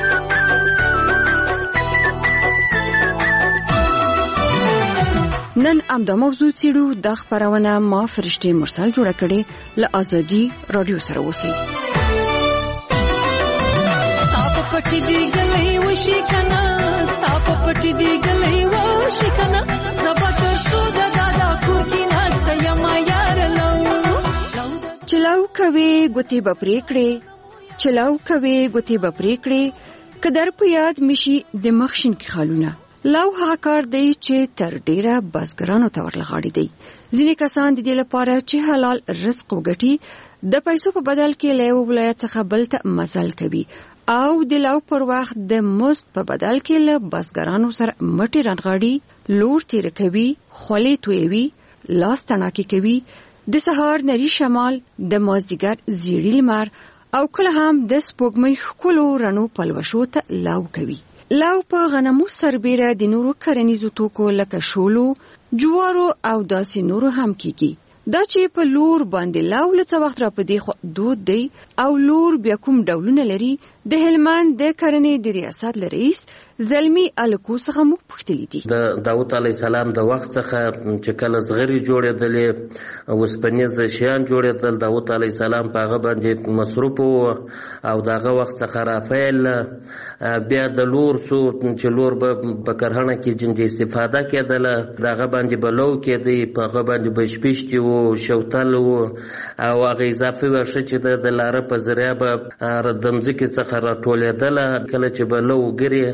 نن امدا موضوع چیرو د خبرونه ما فرشته مرسل جوړه کړي ل ازادي رادیو سره وسی. تاسو پټی دی غلې وشي کنه، تاسو پټی دی غلې وشي کنه، زبر تو د دادا کوکی ناست یم یار لو. چلاو کوي ګوتی بپرې کړې، چلاو کوي ګوتی بپرې کړې، کدر په یاد مشي د مخشن کې خالونه. لو هغه کار دی چې تر ډیره بزګرانو ته ورلغاړي دی. ځینې کسان د دې لپاره چې حلال رزق وګټي د پیسو په بدل کې له یو ولایت څخه بل ته مزل کوي او د لو پر وخت د مزد په بدل کې له بزګرانو سره مټي رانغاړي، لور تیر کوي، خولې تویوي، لاس تڼاکې کوي، د سهار نری شمال، د مازدیګر زیړی لمر او کله هم د سپوږمۍ ښکلو رڼو پلوشو ته لو کوي. لو په غنمو سربیره د نورو کرنیزو توکو لکه شولو، جوارو او داسې نورو هم کیږي. دا چې په لور باندې لو لڅ وخت را پدې خو دود دی او لور بیا کوم ډولونه لري د هلمند د کرنې د ریاست لرئیس زلمی الکو څخه مو پوښتلی دي. د داوود علی السلام د وخت څخه چې کله زغری جوړېدلې وسپنیز شیان جوړېدل، داوود علی السلام په هغه باندې مصروف او دغه وخت څخه رافایل بیا د لور سو چې لور په کرهڼه کې جن استفاده کېدله، دغه باندې بلو کېدی، په هغه باندې بشپشتي وو، شوتل وو او هغه اضافي ورشه چې د لاره په ذریعه به د مځکې څخه راټولېدله. کله چې به لو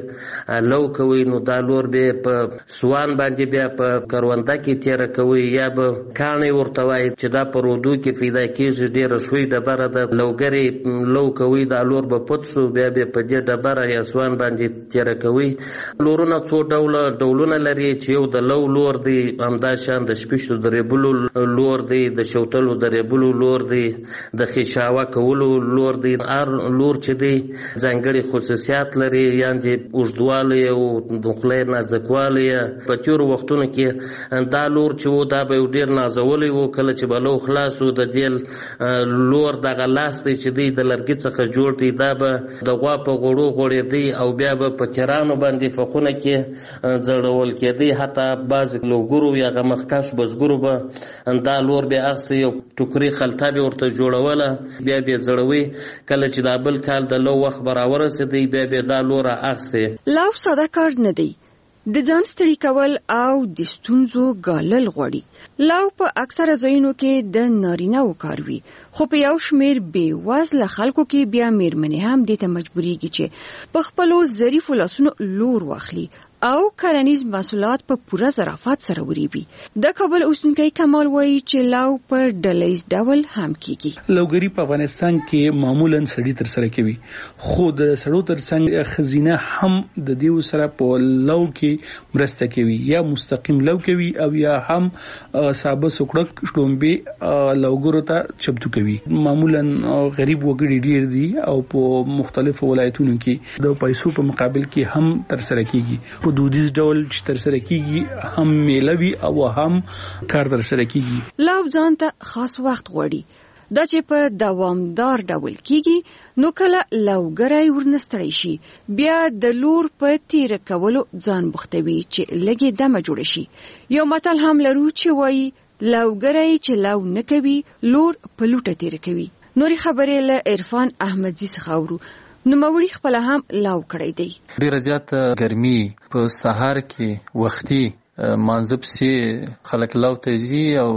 ګرې لو کوي نو دا لور به په سوان باندې بیا په کرونده کې تیره کوي یا به کاڼی ورته وایي چې دا په رودو کې پیدا کېږي. ډېره ښوی ډبره ده، لوګرې لو کوي، دا لور به پټ شو بیا به په دې ډبره یا سوان باندې تیره کوي. لورونه څو ډوله ډولونه لري چې یو د لو لور دی، همدا شان د شپشتو د ریبلو لور دی، د شوتلو د ریبلو لور دی، د خشاوه کولو لور دی. هر لور چې دی ځانګړي خصوصیات لري، یعنې اوږدوالی او د خولې نازکوالی. په تېرو وختونو کې دا لور چې و دا به یو ډېر نازولی و. کله چې به لو خلاص و د دې لور دغه لاس دی چې دی د لرګي څخه جوړ دی، دا به د غوا په غوړو غوړېدی او بیا به په تیرانو باندې فخونه کې ځړول کېدی. حتی بعض لوګرو یا هغه مخکش بزګرو به دا لور بیا اخیستې یو ټوکري خلطه به ورته جوړوله، بیا به یې ځړوي. کله چې دا بل کال د لو وخت به راورسېدی بیا به یې دا لوره اخیستې. لو ساده کار نه دی، د ځان ستړي کول او د ستونزو ګالل غواړي. لو په اکثره ځایونو کې د نارینه‌و کار وي، خو په یو شمېر بې وزله خلکو کې بیا میرمنې هم دې ته مجبورېږي چې په خپلو ظریفو لاسونو لور واخلي او کرنیز محصولات په پوره ظرافت سره وریبي. د کابل اوسیدونکی کمال وایي چې لو په ډلهییز ډول هم کیږي. لوګری په افغانستان کې معمولا سړی تر سره کوي، خو د سړو تر څنګ خزینه هم د دیو سره په لو کې مرسته کوي، یا مستقیم لو کوي او یا هم صاحب سوکړک شړومبي لوګرو ته چمتو کوي. معمولا غریب وګړي ډیر دي او په مختلفو ولایتونو کې د پیسو په مقابل کې هم تر سره کیږي. په دودیز ډول چې تر سره کیږي، هم میلوي او هم کار تر سره کیږي. لو ځان ته خاص وخت غواړي. دا چې په دوامدار ډول کیږي نو کله لوګری ورنستړی شي بیا د لور په تیر کولو ځان بوختوي چې لګي دمه جوړ شي. یو متل هم لرو چې وایي لوګری چې لو نه کوي لور په لوټه تیر کوي. نوري خبرې له عرفان احمدزي څخه اورو. نو موري خپل هم لو کړی دی. ډیره زیاته ګرمي په سهار کې وختي مانځب سي خلک لو ته ځي او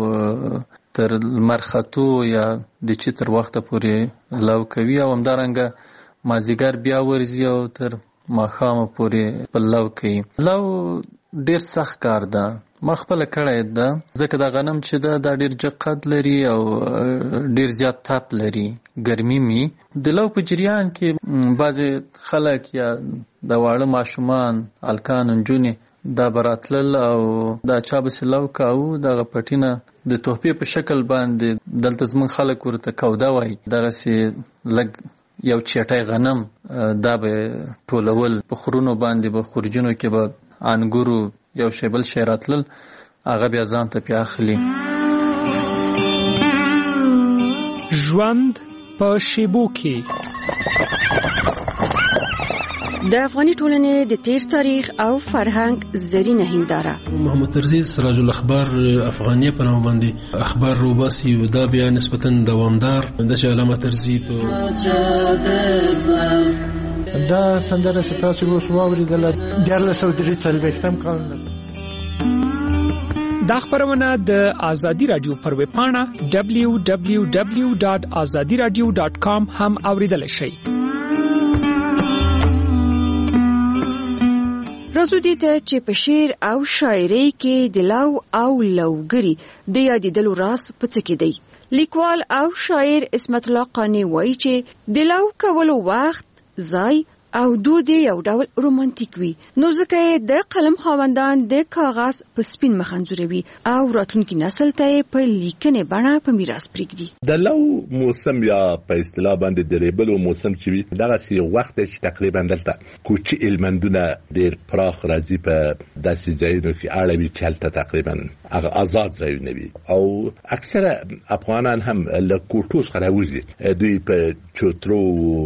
تر مرخاتو یا د چې تر وخته پورې لو کوي او همدارنګه مازیګر بیا ورځي او تر ماښام پورې په لو کوي. لو ډیر سخت کار ده. ما خپل کړی ده ځکه دا غنم چې ده دا ډیر جقد لري او ډیر زیات تاپ لري، ګرمي می. د لو په جریان کې بعضې خلک یا د واړه ماشومان هلکان نجونې دا براتلل او دا چا بسې لو کاوه، دغه پټینه د تحفې په شکل باندې دلته زموږ خلک ورته کوده وایي، دغسې لږ یو چیټی غنم دا به ټولول په خرونو باندې به خورجینو کې به انګورو یو شی بل شی راتلل، هغه بیا ځان ته پې اخلي. ژوند په شیبو کې د افغاني ټولنې د تیر تاریخ او فرهنګ زرینه هنداره. محمد طرزي سراج الاخبار افغانیه په نوم باندې اخبار روباسي او دا بیا نسبتا دوامدار د چې علامه طرزي په دا سندره چې تاسو اوس واورېدله دیارلس سوه درې څلوېښتم کال دا خبرونه د آزادي راډیو پر ویبپاڼه دبلیو دبلیو دبلیو ډاټ آزادي راډیو ډاټ کام هم اوریدلی شئ. راځو دې ته چې په شعر او شاعرۍ کې د لو او لوګري د یادېدلو راز په څه کې دی. لیکوال او شاعر عصمت الله قانع وایي چې د لو کولو وخت، ځای او دود یو ډول رومانتیک وي، نو ځکه د قلم خاوندان د کاغذ په سپین مخ انځوروي او راتلونکي نسل ته په لیکنې بڼه په میراث پرېږدي. د لو موسم یا په اصطلاح باندې د ریبلو موسم چې وي دغسې یو وخت دی چې تقریبا دلته کوچي هلمندونه ډېر پراخ راځي په داسې ځایونو کې اړوي چې هلته تقریبا هغه آزاد ځایونه وي او اکثره افغانان هم له کوټو څخه راوځي، دوی په چوترو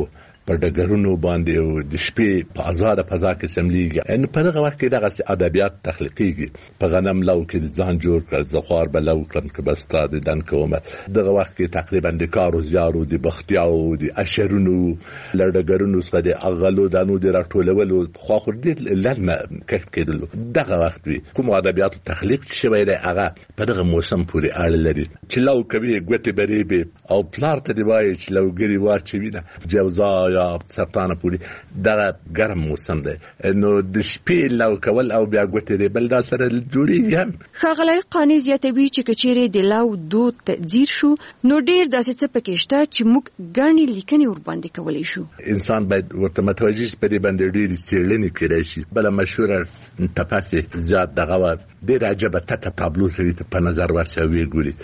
په ډګرونو باندې او د شپې په آزاده فضا کې سملیږي. نو په دغه وخت کې دغه ادبیات تخلیقیږي. په غنم لو کې ځان جوړ کړ، زخوار به لو کړم که بستا د دن کومه. دغه وخت کې تقریبا د کارو زیارو د بختیاو د اشرونو له ډګرونو څخه د اغلو دانو د راټولولو خواخور دې لازمه کښ کېدلو. دغه وخت وي کوم ادبیات تخلیق شوی دی هغه په دغه موسم پورې اړه لري چې لو کوي ګوتې بریبې او پلار ته دی وایي چې لوګري واچوي نه جوزا یا سرطانه پوری دغه ګرم موسم دی. نو د شپې لو کول او بیا ګوتې ریبل دا سره جوړیږي هم. ښاغلی قانع زیاتوي چې که چیرې د لو دود تجزیر شو نو ډېر داسې څه پکې شته چې موږ ګڼې لیکنې ورباندې کولی شو. انسان باید ورته متوجه شي، په دې باندې ډېرې څېړنې کېدای شي. بله مشهوره ټپسې زیات دغه وه ډېر عجبه تته تابلو سړي ته په نظر ورسي او ویې ګوري،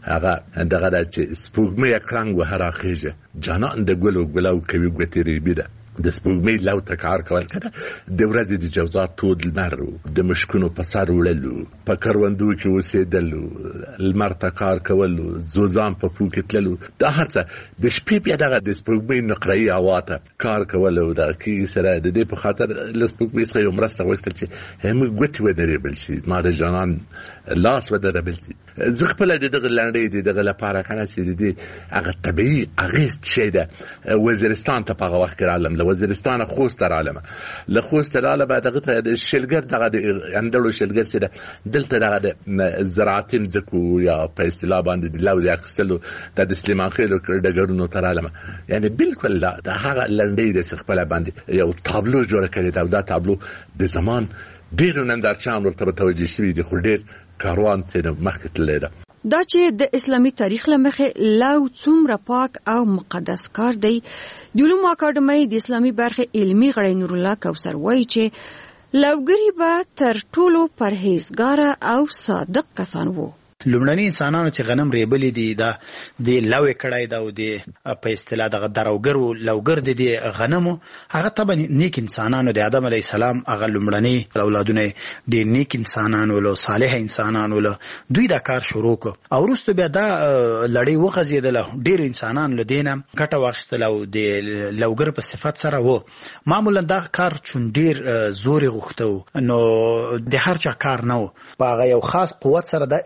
هغه دغه ده چې سپوږمۍ کړنګ وهه راخېژه، جانان د ګلو ګلو کوي ګوتې ریبي ده. د سپوږمۍ لو ته کار کول کنه د ورځې د جوزا تود لمر د مشکونو په سر وړلو، په کروندو کې اوسېدلو، لمر ته کار کولو، زوزان په پو کې تللو، دا هر څه د شپې بیا دغه د سپوږمۍ نقرهیي هوا ته کار کولو. دغه کې سره د دې په خاطر له سپوږمۍ څخه یو مرسته غوښتل چې موږ ګوتې ودرېبل شي، ما د جانان لاس ودرېبل شي. زه خپله د دغه لنډۍ د دغه لپاره کنه چې د دې هغه طبیعي اغېز شی ده وزیرستان ته په هغه وخت کې رالم، له وزیرستانه خوست ته رالمه، له خوست راله به دغه ته د شلګر دغه د اندړو شلګر چې ده دلته دغه د زراعتي مځکو یا په اصطلاح باندې د لو د اخیستلو د د سلیمان خېلو ډګرونو ته رالمه. یعنې بالکل د هغه لنډۍ د خپله باندې یو تابلو جوړه کړې ده او دا تابلو د زمان ډېرو نندارچیان ورته متوجه شوي دي، خو ډېر کاروان ته مخکې تللی ده. دا چې د اسلامي تاریخ له مخې لو څومره پاک او مقدس کار دی، د علومو اکاډمۍ د اسلامي برخې علمي غړی نور الله کوثر وایي چې لوګري به تر ټولو پرهیزګاره او صادق کسان وو. لومړني انسانانو چې غنم ریبلې دي دا د لوې کړای دا او د په اصطلاح دغه دروګرو لوګر د دې غنمو هغه طبعا نیک انسانانو د آدم علی السلام هغه لومړني اولادونه د نیک انسانانو له صالح انسانانو له دوی دا کار شروع کړ او وروسته بیا دا لړۍ وغځېدله. ډېر انسانان له دې نه ګټه واخیستله او د لوګر په صفت سره وو. معمولا دا کار چون ډېر زور یې غوښته نو د هر چا کار نه و، په هغه یو خاص قوت سره دا اجرا کېږي.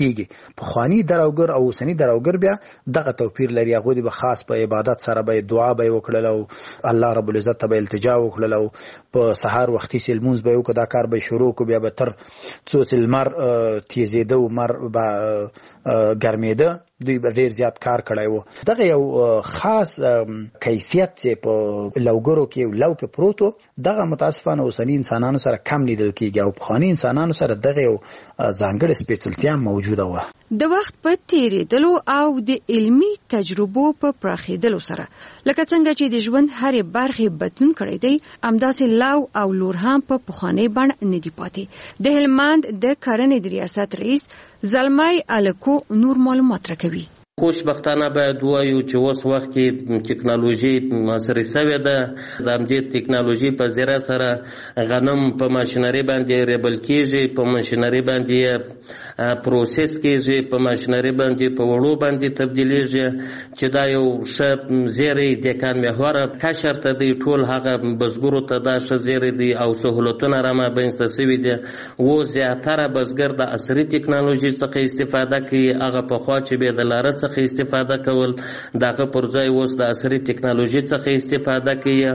کیږي. پخوانی دراوګر او اوسنی دراوګر بیا دغه توپیر لري. هغه به خاص په عبادت سره به دعا به وکړل او الله رب العزت ته به التجا وکړل او په سحر وختي سلمونز به وکړه. دا کار به شروع کو بیا به تر څو چې لمر تیزېده او مر به ګرمېده دوی به ډیر زیات کار کړی وو. دغه یو خاص کیفیت چې په لوګرو کې لو کې پروت و دغه متاسفانه اوسنی انسانانو سره کم لیدل کېږي او پخواني انسانانو سره دغه یو ځانګړې سپېڅلتیا موجوده وه. د وخت په تیریدلو او د علمي تجربو په پراخېدلو سره لکه څنګه چې د ژوند هرې برخې بدلون کړی دی همداسې لو او لور هم په پخوانۍ بڼه نه دي پاتې. د هلمند د کرنې د ریاست رئیس زلمی الکو نور معلومات راکوي. خوشبختانه باید وایو چې اوس وخت کې ټکنالوژي معاصره شوې ده. د همدې ټکنالوژي په ذریعه سره غنم په ماشینري باندې ریبل کېږي، په ماشینري باندې پروسس کېږي، په ماشینري باندې په وړو باندې تبدیلېږي چې دا یو ښه زیری د کان محوره کشر ته دی. ټول هغه بزګرو ته دا ښه زیری دی او سهولتونه رامنځته شوي دي. و زیاتره بزګر د عصري ټکنالوژي څخه استفاده کوي. هغه پخوا چې به د لاره څخه استفاده کول دغه پر ځای اوس د عصري ټکنالوژي څخه استفاده کوي.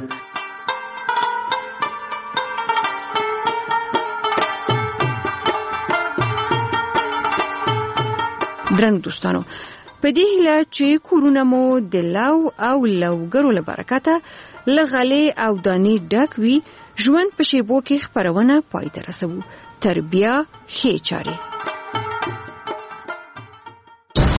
درنو دوستانو په دې هیله چې کورونه مو د لو او لوګرو له برکته له غلې او دانې ډک وي. ژوند په شیبو کې خپرونه پای ته رسوو. تر بیا ښې چارې.